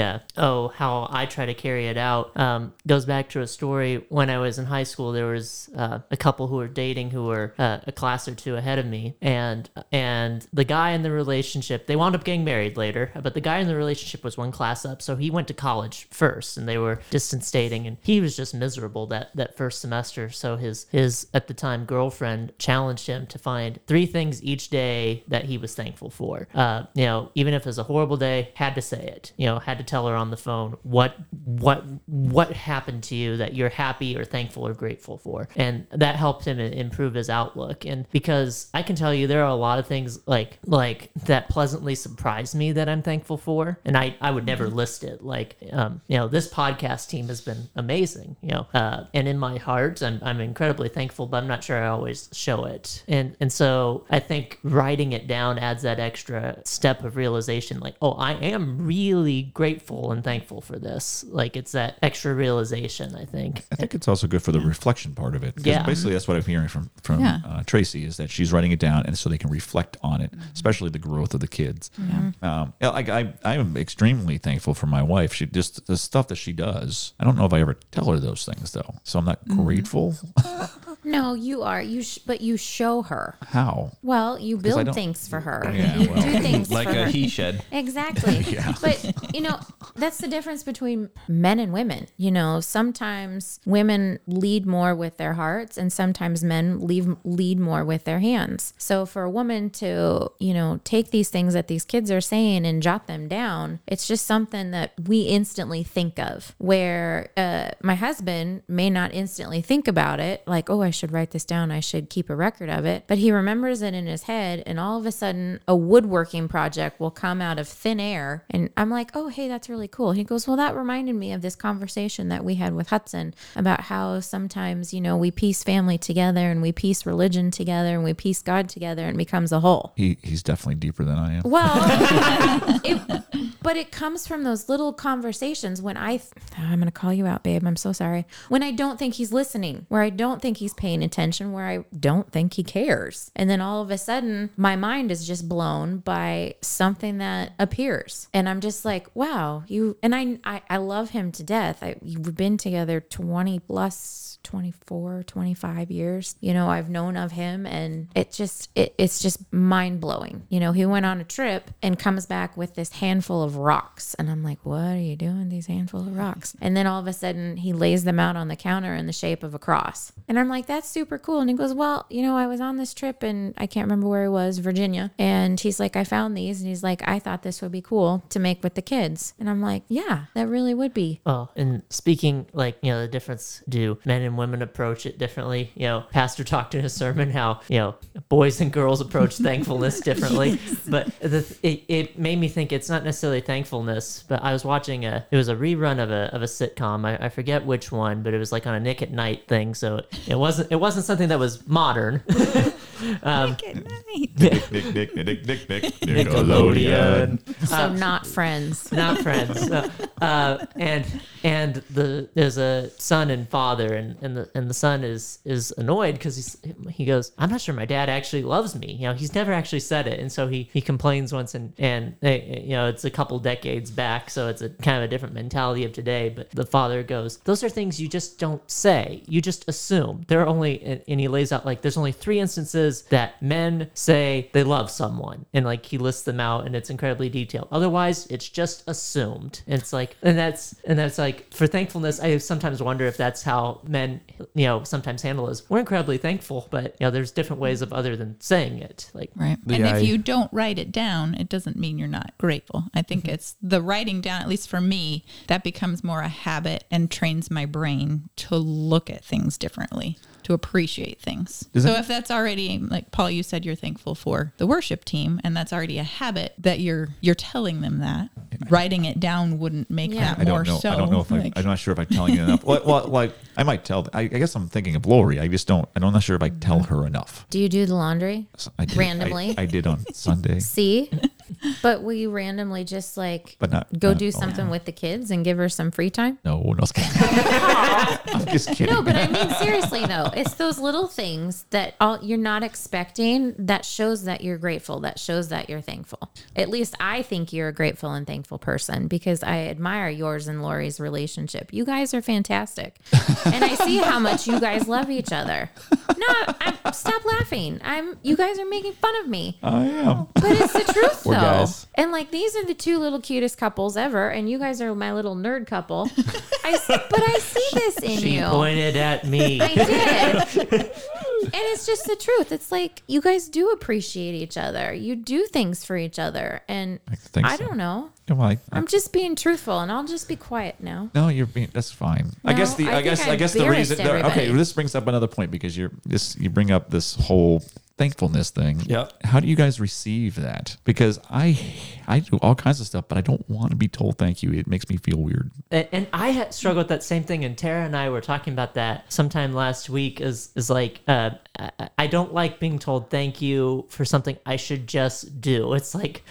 F: how I try to carry it out. Goes back to a story when I was in high school. There was a couple who were dating who were a class or two ahead of me, and the guy in the relationship, they wound up getting married later, but the guy in the relationship was one class up, so he went to college first, and they were distance dating, and he was just miserable that first semester. So his at the time girlfriend challenged him to find 3 things each day that he was thankful for. Even if it was a horrible day, had to say it. Had to tell her on the phone what happened to you that you're happy or thankful or grateful for. And that helped him improve his outlook. And because I can tell you there are a lot of things like that pleasantly surprise me that I'm thankful for, and I would never list it. Like this podcast team has been amazing, and in my heart I'm incredibly thankful, but I'm not sure I always show it. And so I think writing it down adds that extra step of realization, like, oh, I am really grateful and thankful for this. Like, it's that extra realization, I think.
E: I think it's also good for the reflection part of it. 'Cause
F: Yeah.
E: basically that's what I'm hearing from
D: Yeah.
E: Tracy, is that she's writing it down and so they can reflect on it, especially the growth of the kids. I am extremely thankful for my wife. She just, the stuff that she does, I don't know if I ever tell her those things though. So I'm not grateful.
B: No, you are. But you show her.
E: How?
B: Well, you
E: I
B: build
E: don't-
B: things for her.
E: Yeah,
B: you
E: well.
B: do things
C: Like
B: for
C: a
B: her.
C: he shed.
B: Exactly. But, that's the difference between men and women. Sometimes women lead more with their hearts and sometimes men lead more with their hands. So for a woman to, take these things that these kids are saying and jot them down, it's just something that we instantly think of, where my husband may not instantly think about it, like, oh, I should write this down, I should keep a record of it, but he remembers it in his head, and all of a sudden a woodworking project will come out of thin air, and I'm like, oh, hey, that's really cool. He goes, well, that reminded me of this conversation that we had with Hudson about how sometimes, we piece family together and we piece religion together and we piece God together and it becomes a whole.
E: He's definitely deeper than I am.
B: Well, but it comes from those little conversations when I'm going to call you out, babe. I'm so sorry. When I don't think he's listening, where I don't think he's paying attention, where I don't think he cares. And then all of a sudden, my mind is just blown by something that appears. And I'm just like, wow, I love him to death. We've been together 20 plus 24, 25 years. I've known of him, and it's just mind blowing. He went on a trip and comes back with this handful of rocks. And I'm like, what are you doing, these handful of rocks? And then all of a sudden he lays them out on the counter in the shape of a cross. And I'm like, that's super cool. And he goes, well, I was on this trip and I can't remember where it was, Virginia. And he's like, I found these. And he's like, I thought this would be cool to make with the kids. And I'm like, yeah, that really would be.
F: Oh, and speaking the difference, do men and women approach it differently? Pastor talked in his sermon how, boys and girls approach thankfulness differently. But it made me think it's not necessarily thankfulness, but I was watching it was a rerun of a sitcom. I forget which one, but it was like on a Nick at Night thing. So it wasn't something that was modern.
D: Nick at night.
E: Nickelodeon.
B: So not Friends.
F: Not Friends. And there's a son and father, and the son is annoyed because he goes, I'm not sure my dad actually loves me. He's never actually said it, and so he complains once, and it's a couple decades back, so it's a kind of a different mentality of today. But the father goes, those are things you just don't say, you just assume. There are only, and he lays out like there's only 3 instances that men say they love someone, and like he lists them out, and it's incredibly detailed. Otherwise, it's just assumed. And it's like, and that's like, for thankfulness, I sometimes wonder if that's how men, sometimes handle is. We're incredibly thankful, but there's different ways of other than saying it. Like,
D: Right.
C: Yeah,
D: And if you don't write it down, it doesn't mean you're not grateful. I think it's the writing down, at least for me, that becomes more a habit and trains my brain to look at things differently, to appreciate things. So if that's already, like Paul, you said you're thankful for the worship team, and that's already a habit that you're telling them that, writing it down wouldn't make
B: Yeah.
D: that
E: I
D: more
E: don't know.
D: so.
E: I don't know if
D: like,
E: I'm not sure if I'm telling you enough. Well, like I might tell. I guess I'm thinking of Lori. I'm not sure if I tell her enough.
B: Do you do the laundry?
E: I did,
B: Randomly?
E: I did on Sunday,
B: See? But will you randomly just like
E: but not
B: go
E: not-
B: do
E: oh,
B: something with the kids and give her some free time?
E: No, I'm just kidding.
B: No, but I mean seriously though, it's those little things that you're not expecting that shows that you're grateful, that shows that you're thankful. At least I think you're a grateful and thankful person because I admire yours and Lori's relationship. You guys are fantastic. And I see how much you guys love each other. No, stop laughing. You guys are making fun of me.
E: I am.
B: But it's the truth, though.
C: guys.
B: And like these are the 2 little cutest couples ever, and you guys are my little nerd couple. But I see this in
F: she
B: you.
F: pointed at me.
B: I did. And it's just the truth. It's like you guys do appreciate each other. You do things for each other. And
E: think
B: I
E: so.
B: don't know.
E: Come on.
B: I'm just being truthful, and I'll just be quiet now.
E: No, you're being. That's fine. I
B: No,
E: guess the.
B: I
E: I guess.
B: think
E: I guess the
B: embarrassed
E: reason.
B: everybody.
E: Okay, this brings up another point because you bring up this whole thankfulness thing.
C: Yep.
E: How do you guys receive that? Because I do all kinds of stuff, but I don't want to be told thank you. It makes me feel weird.
F: And I had struggled with that same thing, and Tara and I were talking about that sometime last week. Is like I don't like being told thank you for something I should just do. It's like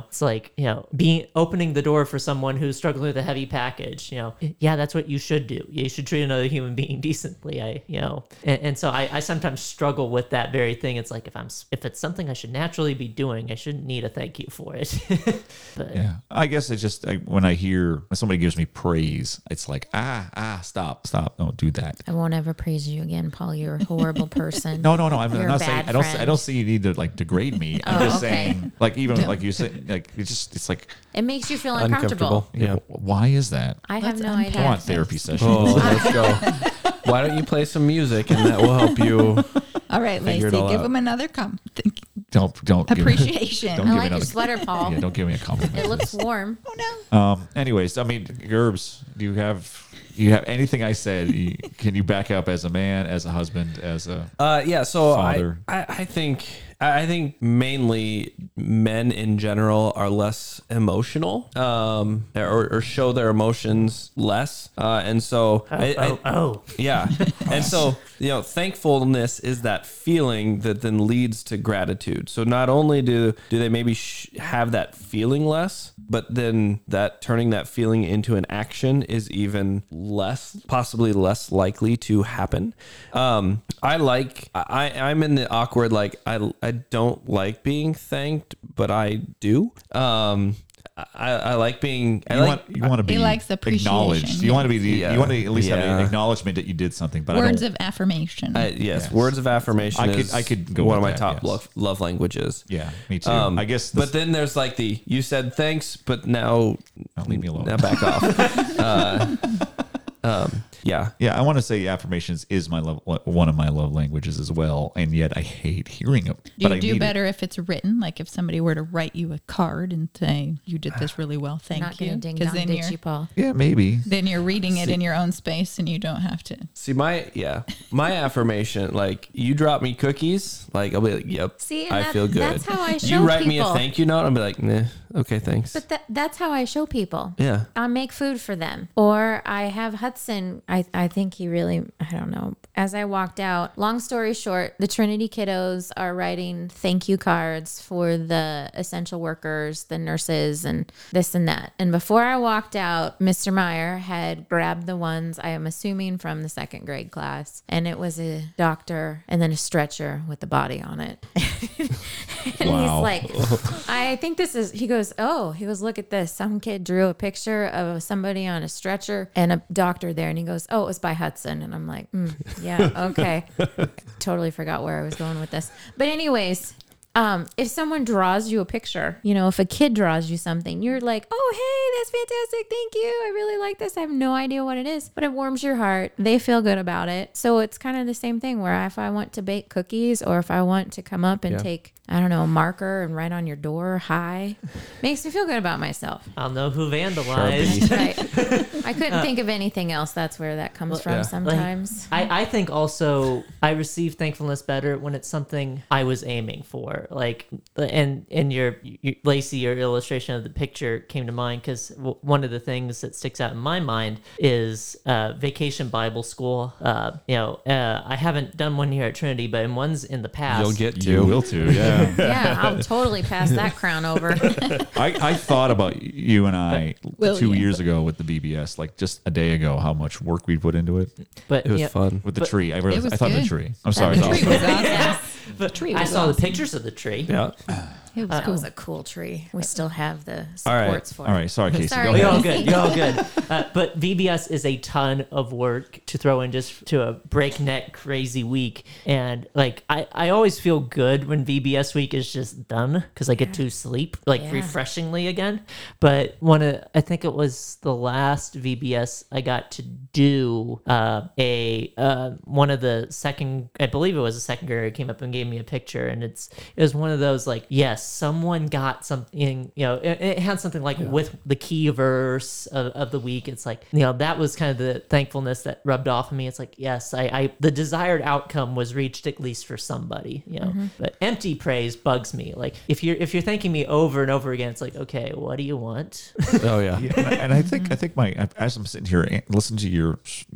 F: being opening the door for someone who's struggling with a heavy package. Yeah, that's what you should do. You should treat another human being decently. And so I sometimes struggle with that very thing. It's like if it's something I should naturally be doing, I shouldn't need a thank you for it. But
E: Yeah, I guess it's just when I hear when somebody gives me praise, it's like stop, don't do that.
B: I won't ever praise you again, Paul. You're a horrible person.
E: No. I'm
B: You're a
E: not saying.
B: bad
E: I
B: friend.
E: don't see you need to like degrade me. I'm just
B: okay.
E: saying, like even like you said, like it's like
B: It makes you feel uncomfortable.
C: Yeah.
E: why is that?
B: I have
D: Let's
B: no
D: unpack
E: I
B: idea.
E: want therapy session.
C: Oh, let's go. Why don't you play some music and that will help you?
D: All right,
C: Figure
D: Lacey,
C: it all
D: give
C: out.
D: him another
E: Don't give me-
D: appreciation.
E: Don't
B: I
E: give me
B: like your
E: another-
B: sweater, Paul.
E: Yeah, don't give me a compliment.
B: It looks warm.
D: Oh no.
E: Anyways, I mean, Gerbs, do you have anything I said? Can you back up as a man, as a husband, as a
C: Yeah. So
E: Father.
C: I think mainly men in general are less emotional, or show their emotions less, and so yeah, and so thankfulness is that feeling that then leads to gratitude. So not only do they maybe have that feeling less, but then that turning that feeling into an action is even possibly less likely to happen. I'm in the awkward, like I don't like being thanked, but I do. I like being.
E: you want to be
D: He likes appreciation,
E: acknowledged. You want to be
C: Yeah.
E: you want to at least have
C: Yeah.
E: an acknowledgement that you did something. But
D: Words
E: I don't,
D: of affirmation.
C: yes, words of affirmation.
E: I could go
C: one of
E: with
C: my
E: that,
C: top
E: yes.
C: love languages.
E: yeah, me too. I guess.
C: But then there's like you said thanks, but now
E: leave me alone.
C: Now back off. Yeah.
E: Yeah, I want to say affirmations is one of my love languages as well, and yet I hate hearing them.
D: Do you do better if it's written? Like if somebody were to write you a card and say, you did this really well, thank
B: Not
D: you.
B: gonna ding
D: Because
B: dong ditch you, Paul.
E: Yeah, maybe.
D: then you're reading it in your own space and you don't have to.
C: See, my affirmation, like you drop me cookies, like I'll be like, yep,
B: See, and
C: I feel good.
B: that's how I show
C: You write me a
B: people.
C: thank you note, I'll be like, nah, okay, thanks.
B: But that's how I show people.
C: Yeah.
B: I'll make food for them. Or I have Hudson, I think he really, I don't know. As I walked out, long story short, the Trinity kiddos are writing thank you cards for the essential workers, the nurses, and this and that. And before I walked out, Mr. Meyer had grabbed the ones, I am assuming from the second grade class, and it was a doctor and then a stretcher with the body on it. And
E: Wow.
B: he's like, I think this is, he goes, look at this. Some kid drew a picture of somebody on a stretcher and a doctor there. And he goes, oh, it was by Hudson. And I'm like, yeah, okay. Totally forgot where I was going with this. But anyways, if someone draws you a picture, if a kid draws you something, you're like, oh, hey, that's fantastic. Thank you. I really like this. I have no idea what it is, but it warms your heart. They feel good about it. So it's kind of the same thing where if I want to bake cookies or if I want to come up and take, I don't know, a marker and write on your door, hi, makes me feel good about myself.
F: I'll know who vandalized.
B: Right. I couldn't think of anything else. That's where that comes from
C: yeah.
B: sometimes.
F: I think also I receive thankfulness better when it's something I was aiming for. Like, and your Lacey, your illustration of the picture came to mind because one of the things that sticks out in my mind is Vacation Bible School. I haven't done one here at Trinity, but in ones in the past.
C: You'll get to.
E: You will too, yeah.
B: Yeah, I'll totally pass that crown over.
E: I thought about you and I
D: Will
E: 2
D: you?
E: years ago with the BBS, like just a day ago, how much work we put into it
F: But
C: It was fun.
E: with the tree. I
D: was
E: thought of the
D: good.
E: tree. I'm sorry.
D: The tree was awesome.
B: Yes.
F: But
D: tree
F: I
D: was
F: saw the
D: awesome.
F: pictures of the tree.
C: Yeah.
D: It was
B: That
D: cool.
B: was a cool tree. We still have the
C: All right.
B: supports for it.
E: All right, sorry, Casey.
B: Sorry.
E: Go
F: You're
E: ahead.
F: all good. You're all good. But VBS is a ton of work to throw in just to a breakneck crazy week. And like, I always feel good when VBS week is just done because I get to sleep like
B: Yeah.
F: refreshingly again. But I think it was the last VBS I got to do one of the second, I believe it was a second grader came up and gave me a picture, and it was one of those like, yes, someone got something, it had something like with the key verse of the week. It's like, that was kind of the thankfulness that rubbed off of me. It's like, yes, I the desired outcome was reached at least for somebody, But empty praise bugs me. Like if you're thanking me over and over again, it's like, okay, what do you want?
C: Oh yeah.
E: And I think as I'm sitting here listening to your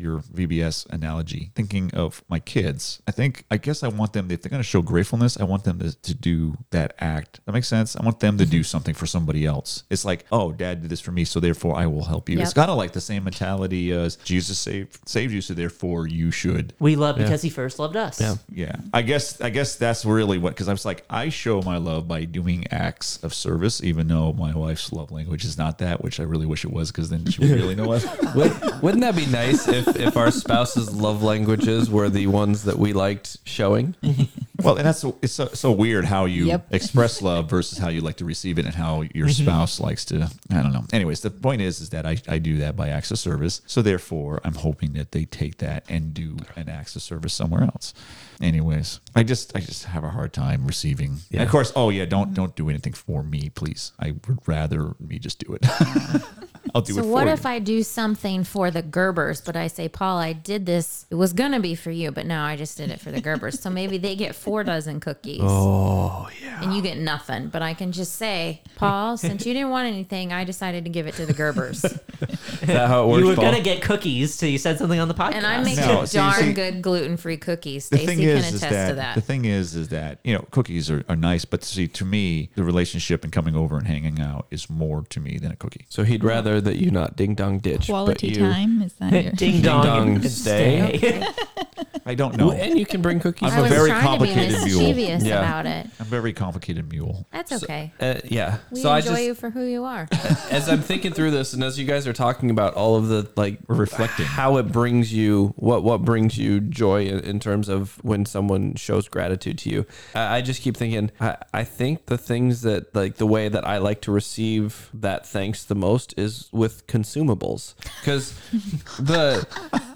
E: VBS analogy, thinking of my kids, I guess I want them, if they're going to show gratefulness, I want them to do that act. That makes sense. I want them to do something for somebody else. It's like, oh, Dad did this for me, so therefore I will help you.
B: Yep.
E: It's kind of like the same mentality as Jesus saved you, so therefore you should.
F: We love because he first loved us.
C: Yeah.
E: Yeah, I guess that's really what, because I was like, I show my love by doing acts of service, even though my wife's love language is not that, which I really wish it was, because then she would really know us.
C: Wouldn't that be nice if our spouses' love languages were the ones that we liked showing?
E: Well, and it's so weird how you
D: Yep.
E: express love versus how you like to receive it, and how your spouse likes to. I don't know. Anyways, the point is that I do that by acts of service. So therefore, I'm hoping that they take that and do an acts of service somewhere else. Anyways, I just have a hard time receiving. And of course, don't do anything for me, please. I would rather me just do it. I'll do it
B: So
E: for
B: what
E: you.
B: if I do something for the Gerbers, but I say, Paul, I did this. It was going to be for you, but now I just did it for the Gerbers. So maybe they get 4 dozen cookies.
C: Oh yeah.
B: And you get nothing. But I can just say, Paul, since you didn't want anything, I decided to give it to the Gerbers.
C: Is that how it works?
F: You were
C: Paul?
F: gonna get cookies till you said something on the podcast.
B: And I make
E: No,
B: a
E: see-
B: darn
E: see,
B: good gluten-free cookies.
E: The
B: Stacy
E: thing
B: can
E: is
B: attest
E: that,
B: to that.
E: the thing is that cookies are nice, but see, to me, the relationship and coming over and hanging out is more to me than a cookie.
C: So he'd rather that you not ding dong ditch,
D: Quality
C: but you,
D: time, is that your
F: Ding dong,
C: dong,
F: and
C: stay.
F: stay.
E: I don't know.
C: And you can bring cookies.
E: I'm
B: I
E: a
B: was
E: very
B: trying to be
E: complicated mule.
B: mischievous
C: Yeah.
B: about it.
E: I'm a very complicated mule.
B: That's okay.
C: Yeah.
B: We
C: So I
B: enjoy
C: just,
B: you for who you are.
C: as I'm thinking through this, and as you guys are talking about all of the
E: We're reflecting.
C: how it brings you, what brings you joy in terms of when someone shows gratitude to you, I just keep thinking. I think the things that the way that I like to receive that thanks the most is with consumables, because the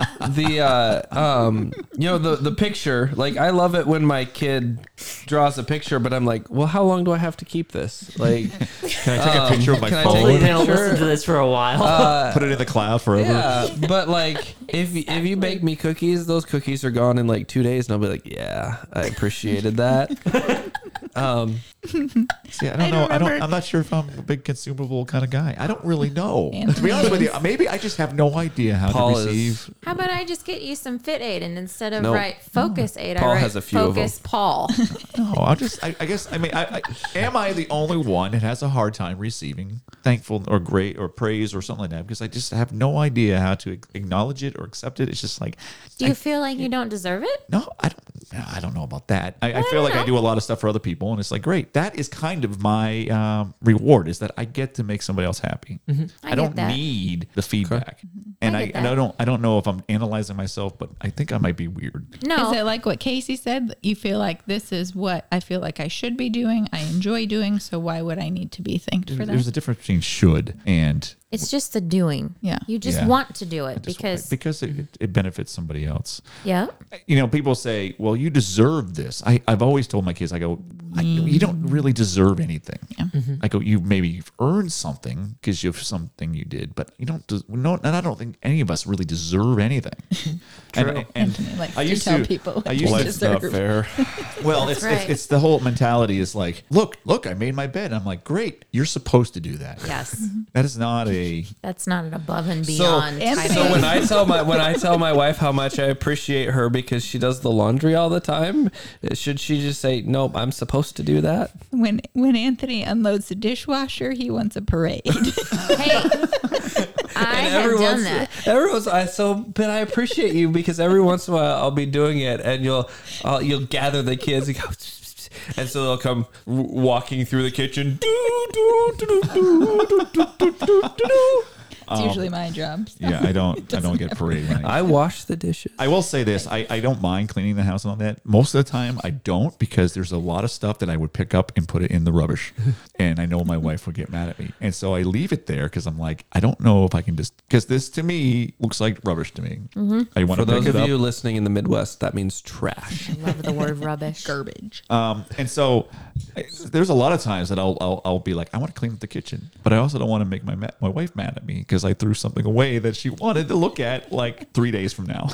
C: picture, I love it when my kid draws a picture, but I'm like, well, how long do I have to keep this? Like,
E: Can I take a picture of my
C: can I
E: phone?
C: take
F: Hopefully
C: a
F: they don't
C: picture?
F: listen to this for a while.
E: Put it in the cloud forever?
C: Yeah, but if you bake me cookies, those cookies are gone in 2 days, and I'll be like, yeah, I appreciated that.
E: See, I don't know. I'm not sure if I'm a big consumable kind of guy. I don't really know. To be honest with you, maybe I just have no idea how
C: Paul
E: to
C: is-
E: receive.
B: How about I just get you some Fit Aid, and instead of
C: Nope.
B: write Focus Aid,
C: Paul
B: I write
C: has a few of them.
B: Focus Paul.
E: No, I guess, am I the only one that has a hard time receiving thankful or great or praise or something like that? Because I just have no idea how to acknowledge it or accept it. It's just like,
B: Do you feel like you don't deserve it?
E: no, I don't know about that. I feel like I do a lot of stuff for other people, and it's like, great. That is kind of my reward, is that I get to make somebody else happy. I don't
B: get that.
E: need the feedback, and
B: I
E: I
B: get that.
E: don't know if I'm analyzing myself, but I think I might be weird.
B: No.
D: Is it like what Casey said? You feel like this is what I feel like I should be doing. I enjoy doing. So why would I need to be thanked for
E: There's
D: that?
E: a difference between should and
B: It's just the doing.
D: Yeah.
B: You just
E: Yeah.
B: want to do it
E: just
B: because,
E: it benefits somebody else.
B: yeah.
E: People say, well, you deserve this. I've always told my kids, I go, you don't really deserve anything. I go, you've earned something because you have something you did, but you don't, and I don't think any of us really deserve anything. And
D: Anthony likes
E: I
D: to
E: used
D: tell
E: to,
D: people
E: I used
D: what
E: to,
C: Life's not fair.
E: well,
B: That's
E: it's
B: right.
E: it's the whole mentality is like, look, I made my bed. I'm like, great, you're supposed to do that.
B: Yes.
E: That is not a,
B: That's not an above and beyond type
D: Anthony-
C: So
B: of-
C: when I tell my wife how much I appreciate her because she does the laundry all the time, should she just say, nope, I'm supposed to do that?
D: When Anthony unloads the dishwasher, he wants a parade.
B: Hey, I have done that.
C: But I appreciate you because every once in a while I'll be doing it and you'll gather the kids and go, And so they'll come walking through the kitchen.
D: It's usually my job. So.
E: Yeah, I don't get parade running.
C: I wash the dishes.
E: I will say this: I don't mind cleaning the house and all that. Most of the time, I don't, because there's a lot of stuff that I would pick up and put it in the rubbish, and I know my wife will get mad at me, and so I leave it there because I'm like, I don't know if I can just, because this to me looks like rubbish to me. I want
C: For
E: to pick
C: those
E: it
C: of
E: up.
C: you listening in the Midwest, that means trash.
B: I love the word rubbish.
D: Garbage.
E: And so there's a lot of times that I'll be like, I want to clean up the kitchen, but I also don't want to make my wife mad at me because I threw something away that she wanted to look at like 3 days from now.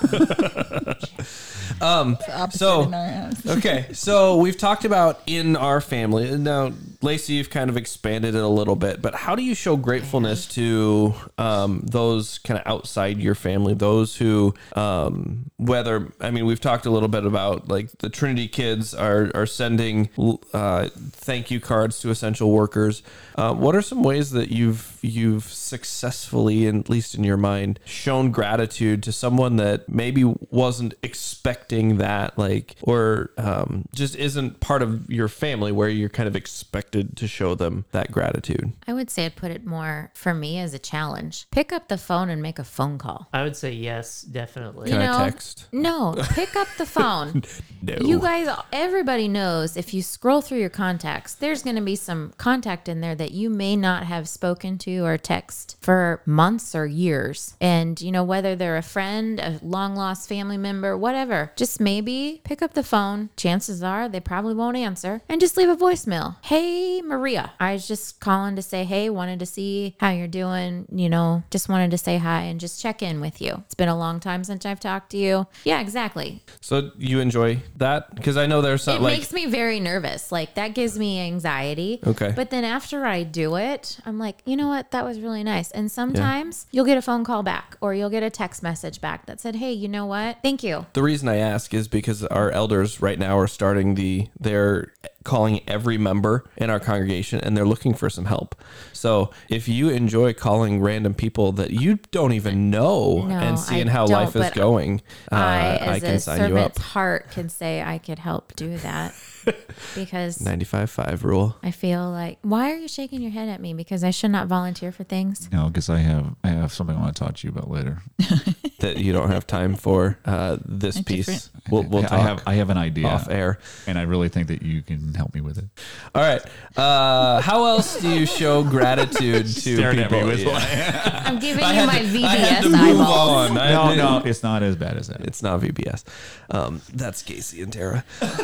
C: So
D: in our house.
C: okay, so we've talked about in our family. Now, Lacey, you've kind of expanded it a little bit, but how do you show gratefulness to those kind of outside your family, those who, we've talked a little bit about like the Trinity kids are sending thank you cards to essential workers. What are some ways that you've successfully, at least in your mind, shown gratitude to someone that maybe wasn't expecting that, like, or just isn't part of your family where you're kind of expected to show them that gratitude?
B: I would say I'd put it more for me as a challenge. Pick up the phone and make a phone call.
F: I would say yes, definitely.
C: Can
B: You
C: I
B: know,
C: text?
B: No, pick up the phone.
C: No.
B: You guys, everybody knows if you scroll through your contacts, there's going to be some contact in there that you may not have spoken to or text for months or years. And, you know, whether they're a friend, a long lost family member, whatever, just maybe pick up the phone. Chances are they probably won't answer, and just leave a voicemail. Hey, Maria, I was just calling to say, hey, wanted to see how you're doing. You know, just wanted to say hi and just check in with you. It's been a long time since I've talked to you. Yeah, exactly.
C: So you enjoy that? Because I know there's
B: It
C: something like,
B: makes me very nervous. Like, that gives me anxiety.
C: Okay.
B: But then after I do it, I'm like, you know what? That was really nice. And sometimes you'll get a phone call back or you'll get a text message back that said, hey, you know what? Thank you.
C: the reason I ask is because our elders right now are starting they're calling every member in our congregation and they're looking for some help. So if you enjoy calling random people that you don't even know
B: No,
C: and seeing
B: I
C: how
B: don't,
C: life is
B: but
C: going,
B: I,
C: I
B: as
C: can
B: a
C: sign you up.
B: servant's heart, can say I could help do that. Because
C: 95.5 rule.
B: I feel like, why are you shaking your head at me? Because I should not volunteer for things.
E: No, because I have something I want to talk to you about later.
C: That you don't have time for this
D: A
C: piece.
D: different-
C: We'll talk
E: I have an idea
C: off air.
E: and I really think that you can help me with it.
C: All right. How else do you show gratitude to
E: Staring at me
C: people?
E: with
C: Yeah.
B: I'm giving
C: I
B: you
C: had
B: my
C: to- I had to
B: VBS
C: move
B: eyeballs.
C: on.
E: No, it's not as bad as that.
C: It's not VBS. That's Casey and Tara.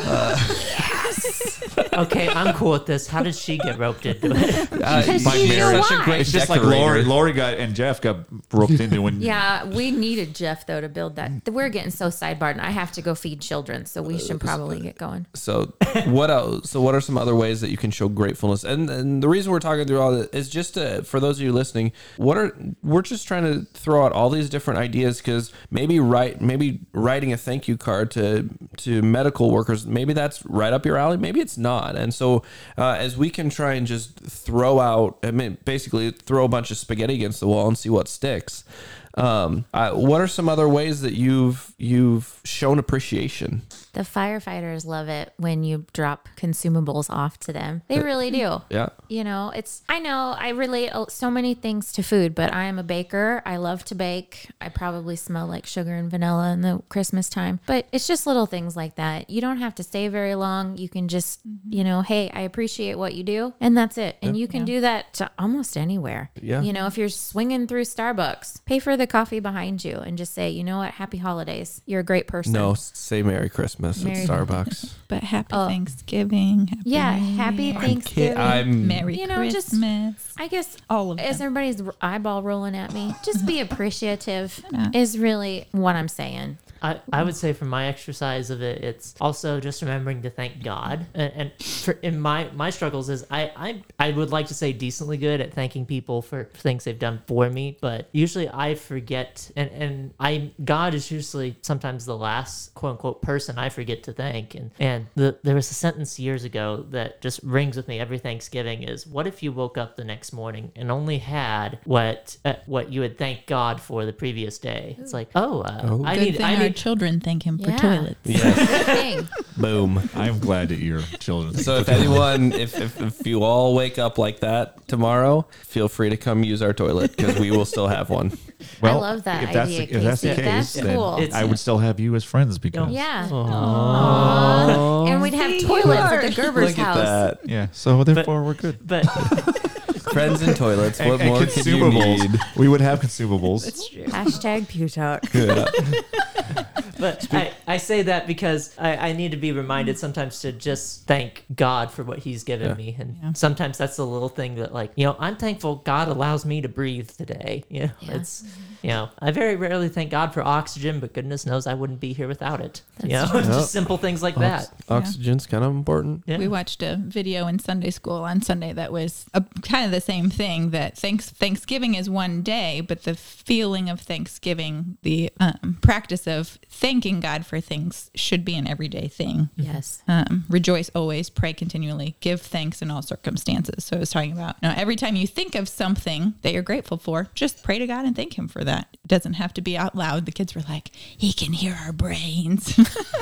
F: Okay, I'm cool with this. How did she get roped into it?
B: Because
C: Mike
B: you know
C: Mary, such a
B: why.
C: great
E: It's just like
C: decorator.
E: Lori and Jeff got roped into when.
B: Yeah, we needed Jeff though to build that. We're getting so sidebarred, and I have to go feed children, so we should probably get going.
C: So what else? So what are some other ways that you can show gratefulness? And the reason we're talking through all this is just for those of you listening. We're just trying to throw out all these different ideas because maybe writing a thank you card to medical workers, maybe that's right up your alley. Maybe it's not. And so as we can try and just basically throw a bunch of spaghetti against the wall and see what sticks. What are some other ways that you've shown appreciation?
B: The firefighters love it when you drop consumables off to them. They really do.
C: Yeah.
B: You know, I know I relate so many things to food, but I am a baker. I love to bake. I probably smell like sugar and vanilla in the Christmas time, but it's just little things like that. You don't have to stay very long. You can just, hey, I appreciate what you do. And that's it. And you can do that to almost anywhere.
C: Yeah.
B: You know, if you're swinging through Starbucks, pay for the coffee behind you and just say, you know what? Happy holidays. You're a great person.
C: No, say Merry Christmas
B: Merry-
C: at Starbucks.
D: But happy Thanksgiving. Happy
B: Yeah.
D: New
B: Happy
D: Year,
B: Thanksgiving.
C: I'm
D: Merry
B: You know, just-
D: Christmas.
B: I guess
D: All of
B: as
D: them.
B: everybody's eyeball rolling at me, just be appreciative
D: Yeah.
B: is really what I'm saying.
F: I would say for my exercise of it, it's also just remembering to thank God. And in my struggles is I would like to say decently good at thanking people for things they've done for me, but usually I forget, and God is usually sometimes the last quote unquote person I forget to thank. And there was a sentence years ago that just rings with me every Thanksgiving is, what if you woke up the next morning and only had what you had thanked God for the previous day? It's like, I
D: Good
F: need
D: thing our children thank him for
B: Yeah.
D: toilets.
C: Yes.
B: Thing.
C: Boom.
E: I'm glad that your children.
C: So if anyone, if you all wake up like that tomorrow, feel free to come use our toilet because we will still have one.
B: I love that
E: if that's
B: idea,
E: if that's the
B: Casey.
E: case,
B: That's
E: then
B: cool.
E: I would still have you as friends because
B: Yeah. Aww. And we'd have toilets at the Gerber's
C: Look at
B: house.
C: that.
E: yeah. So therefore, we're good.
F: But
C: Friends and toilets. What
E: And
C: more could you
E: consumables.
C: need?
E: We would have consumables.
B: Hashtag Pew Talk.
F: But I say that because I need to be reminded sometimes to just thank God for what he's given me. And sometimes that's the little thing that, like, I'm thankful God allows me to breathe today. It's, I very rarely thank God for oxygen, but goodness knows I wouldn't be here without it. Just simple things like that.
C: Oxygen's kind of important.
F: Yeah.
D: We watched a video in Sunday school on Sunday that was kind of the same thing, that Thanksgiving is one day, but the feeling of Thanksgiving, the practice of thanking God for things should be an everyday thing.
B: Yes.
D: Rejoice always, pray continually, give thanks in all circumstances. So I was talking about, every time you think of something that you're grateful for, just pray to God and thank him for that. It doesn't have to be out loud. The kids were like, he can hear our brains.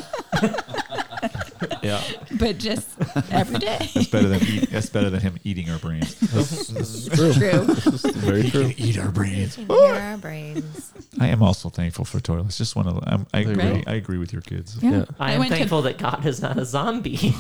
C: Yeah.
D: But just every day.
E: That's better than him eating our brains.
C: This is true.
D: True.
C: This is very true.
E: Eat our brains.
B: Hear our brains.
E: I am also thankful for toilets. Just one of them. I agree.
D: Right.
E: I agree with your kids.
C: Yeah.
F: I am
D: went to-
F: thankful that God is not a zombie.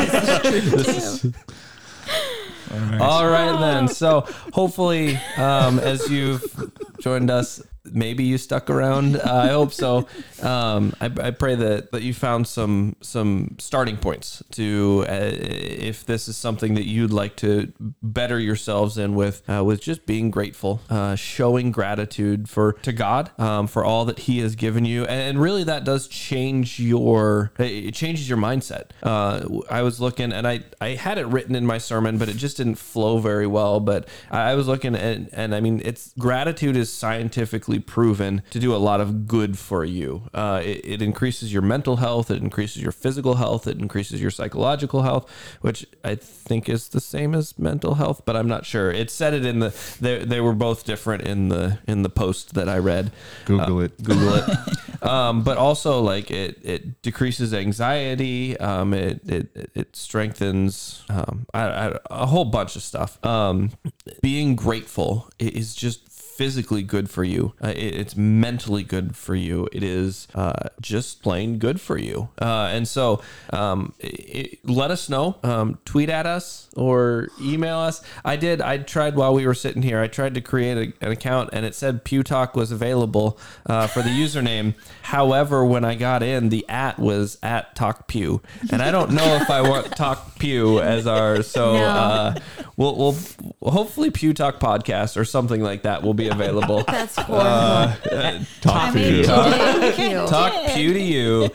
C: All right, then. So hopefully, as you've joined us, maybe you stuck around. I hope so. I pray that you found some starting points to if this is something that you'd like to better yourselves in with just being grateful, showing gratitude to God for all that He has given you, and really that does changes your mindset. I was looking, and I had it written in my sermon, but it just didn't flow very well. But I was looking, and I mean, gratitude is scientifically proven to do a lot of good for you. It increases your mental health, it increases your physical health, it increases your psychological health, which I think is the same as mental health, but I'm not sure. It said it in they were both different in the post that I read.
E: Google it.
C: But also, like, it decreases anxiety. It strengthens a whole bunch of stuff. Being grateful is just physically good for you. It's mentally good for you. It is just plain good for you. And so let us know. Tweet at us or email us. I tried while we were sitting here. I tried to create an account, and it said Pew Talk was available for the username. However, when I got in, the @ was @TalkPew, and I don't know if I want TalkPew as our. So
B: No.
C: we'll hopefully Pew Talk Podcast or something like that will be available.
B: That's horrible.
E: Talk to you.
C: Talk Pew to you.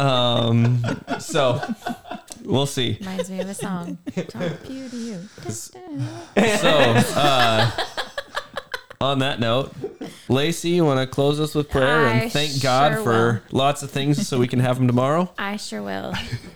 C: So we'll see.
B: Reminds me of a song. Talk Pew to you.
C: So on that note, Lacey, you want to close us with prayer
B: I
C: and thank God
B: sure
C: for lots of things so we can have them tomorrow?
B: I sure will.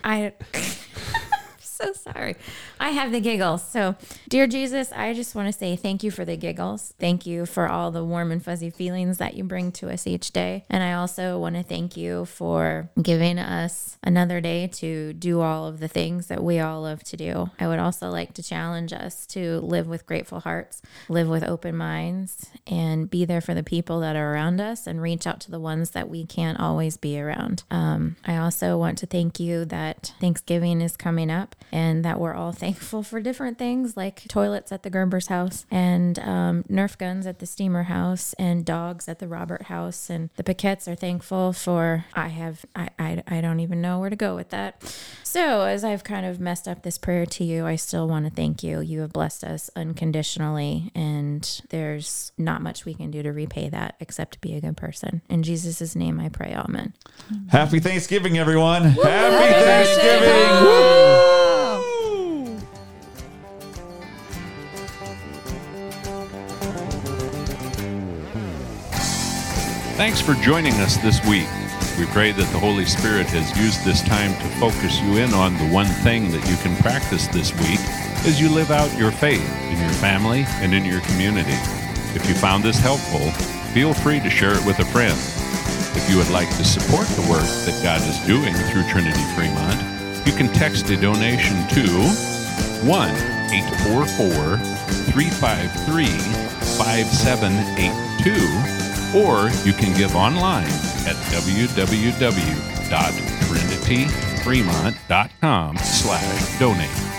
B: So sorry. I have the giggles. So, dear Jesus, I just want to say thank you for the giggles. Thank you for all the warm and fuzzy feelings that you bring to us each day. And I also want to thank you for giving us another day to do all of the things that we all love to do. I would also like to challenge us to live with grateful hearts, live with open minds, and be there for the people that are around us and reach out to the ones that we can't always be around. I also want to thank you that Thanksgiving is coming up and that we're all thankful for different things like toilets at the Gerber's house and Nerf guns at the Steamer house and dogs at the Robert house. And the Paquettes are thankful for, I don't even know where to go with that. So as I've kind of messed up this prayer to you, I still want to thank you. You have blessed us unconditionally, and there's not much we can do to repay that except to be a good person. In Jesus' name I pray, amen.
E: Happy Thanksgiving, everyone. Happy Thanksgiving. Woo!
A: Thanks for joining us this week. We pray that the Holy Spirit has used this time to focus you in on the one thing that you can practice this week as you live out your faith in your family and in your community. If you found this helpful, feel free to share it with a friend. If you would like to support the work that God is doing through Trinity Fremont, you can text a donation to 1-844-353-5782, or you can give online at www.trinityfremont.com/donate.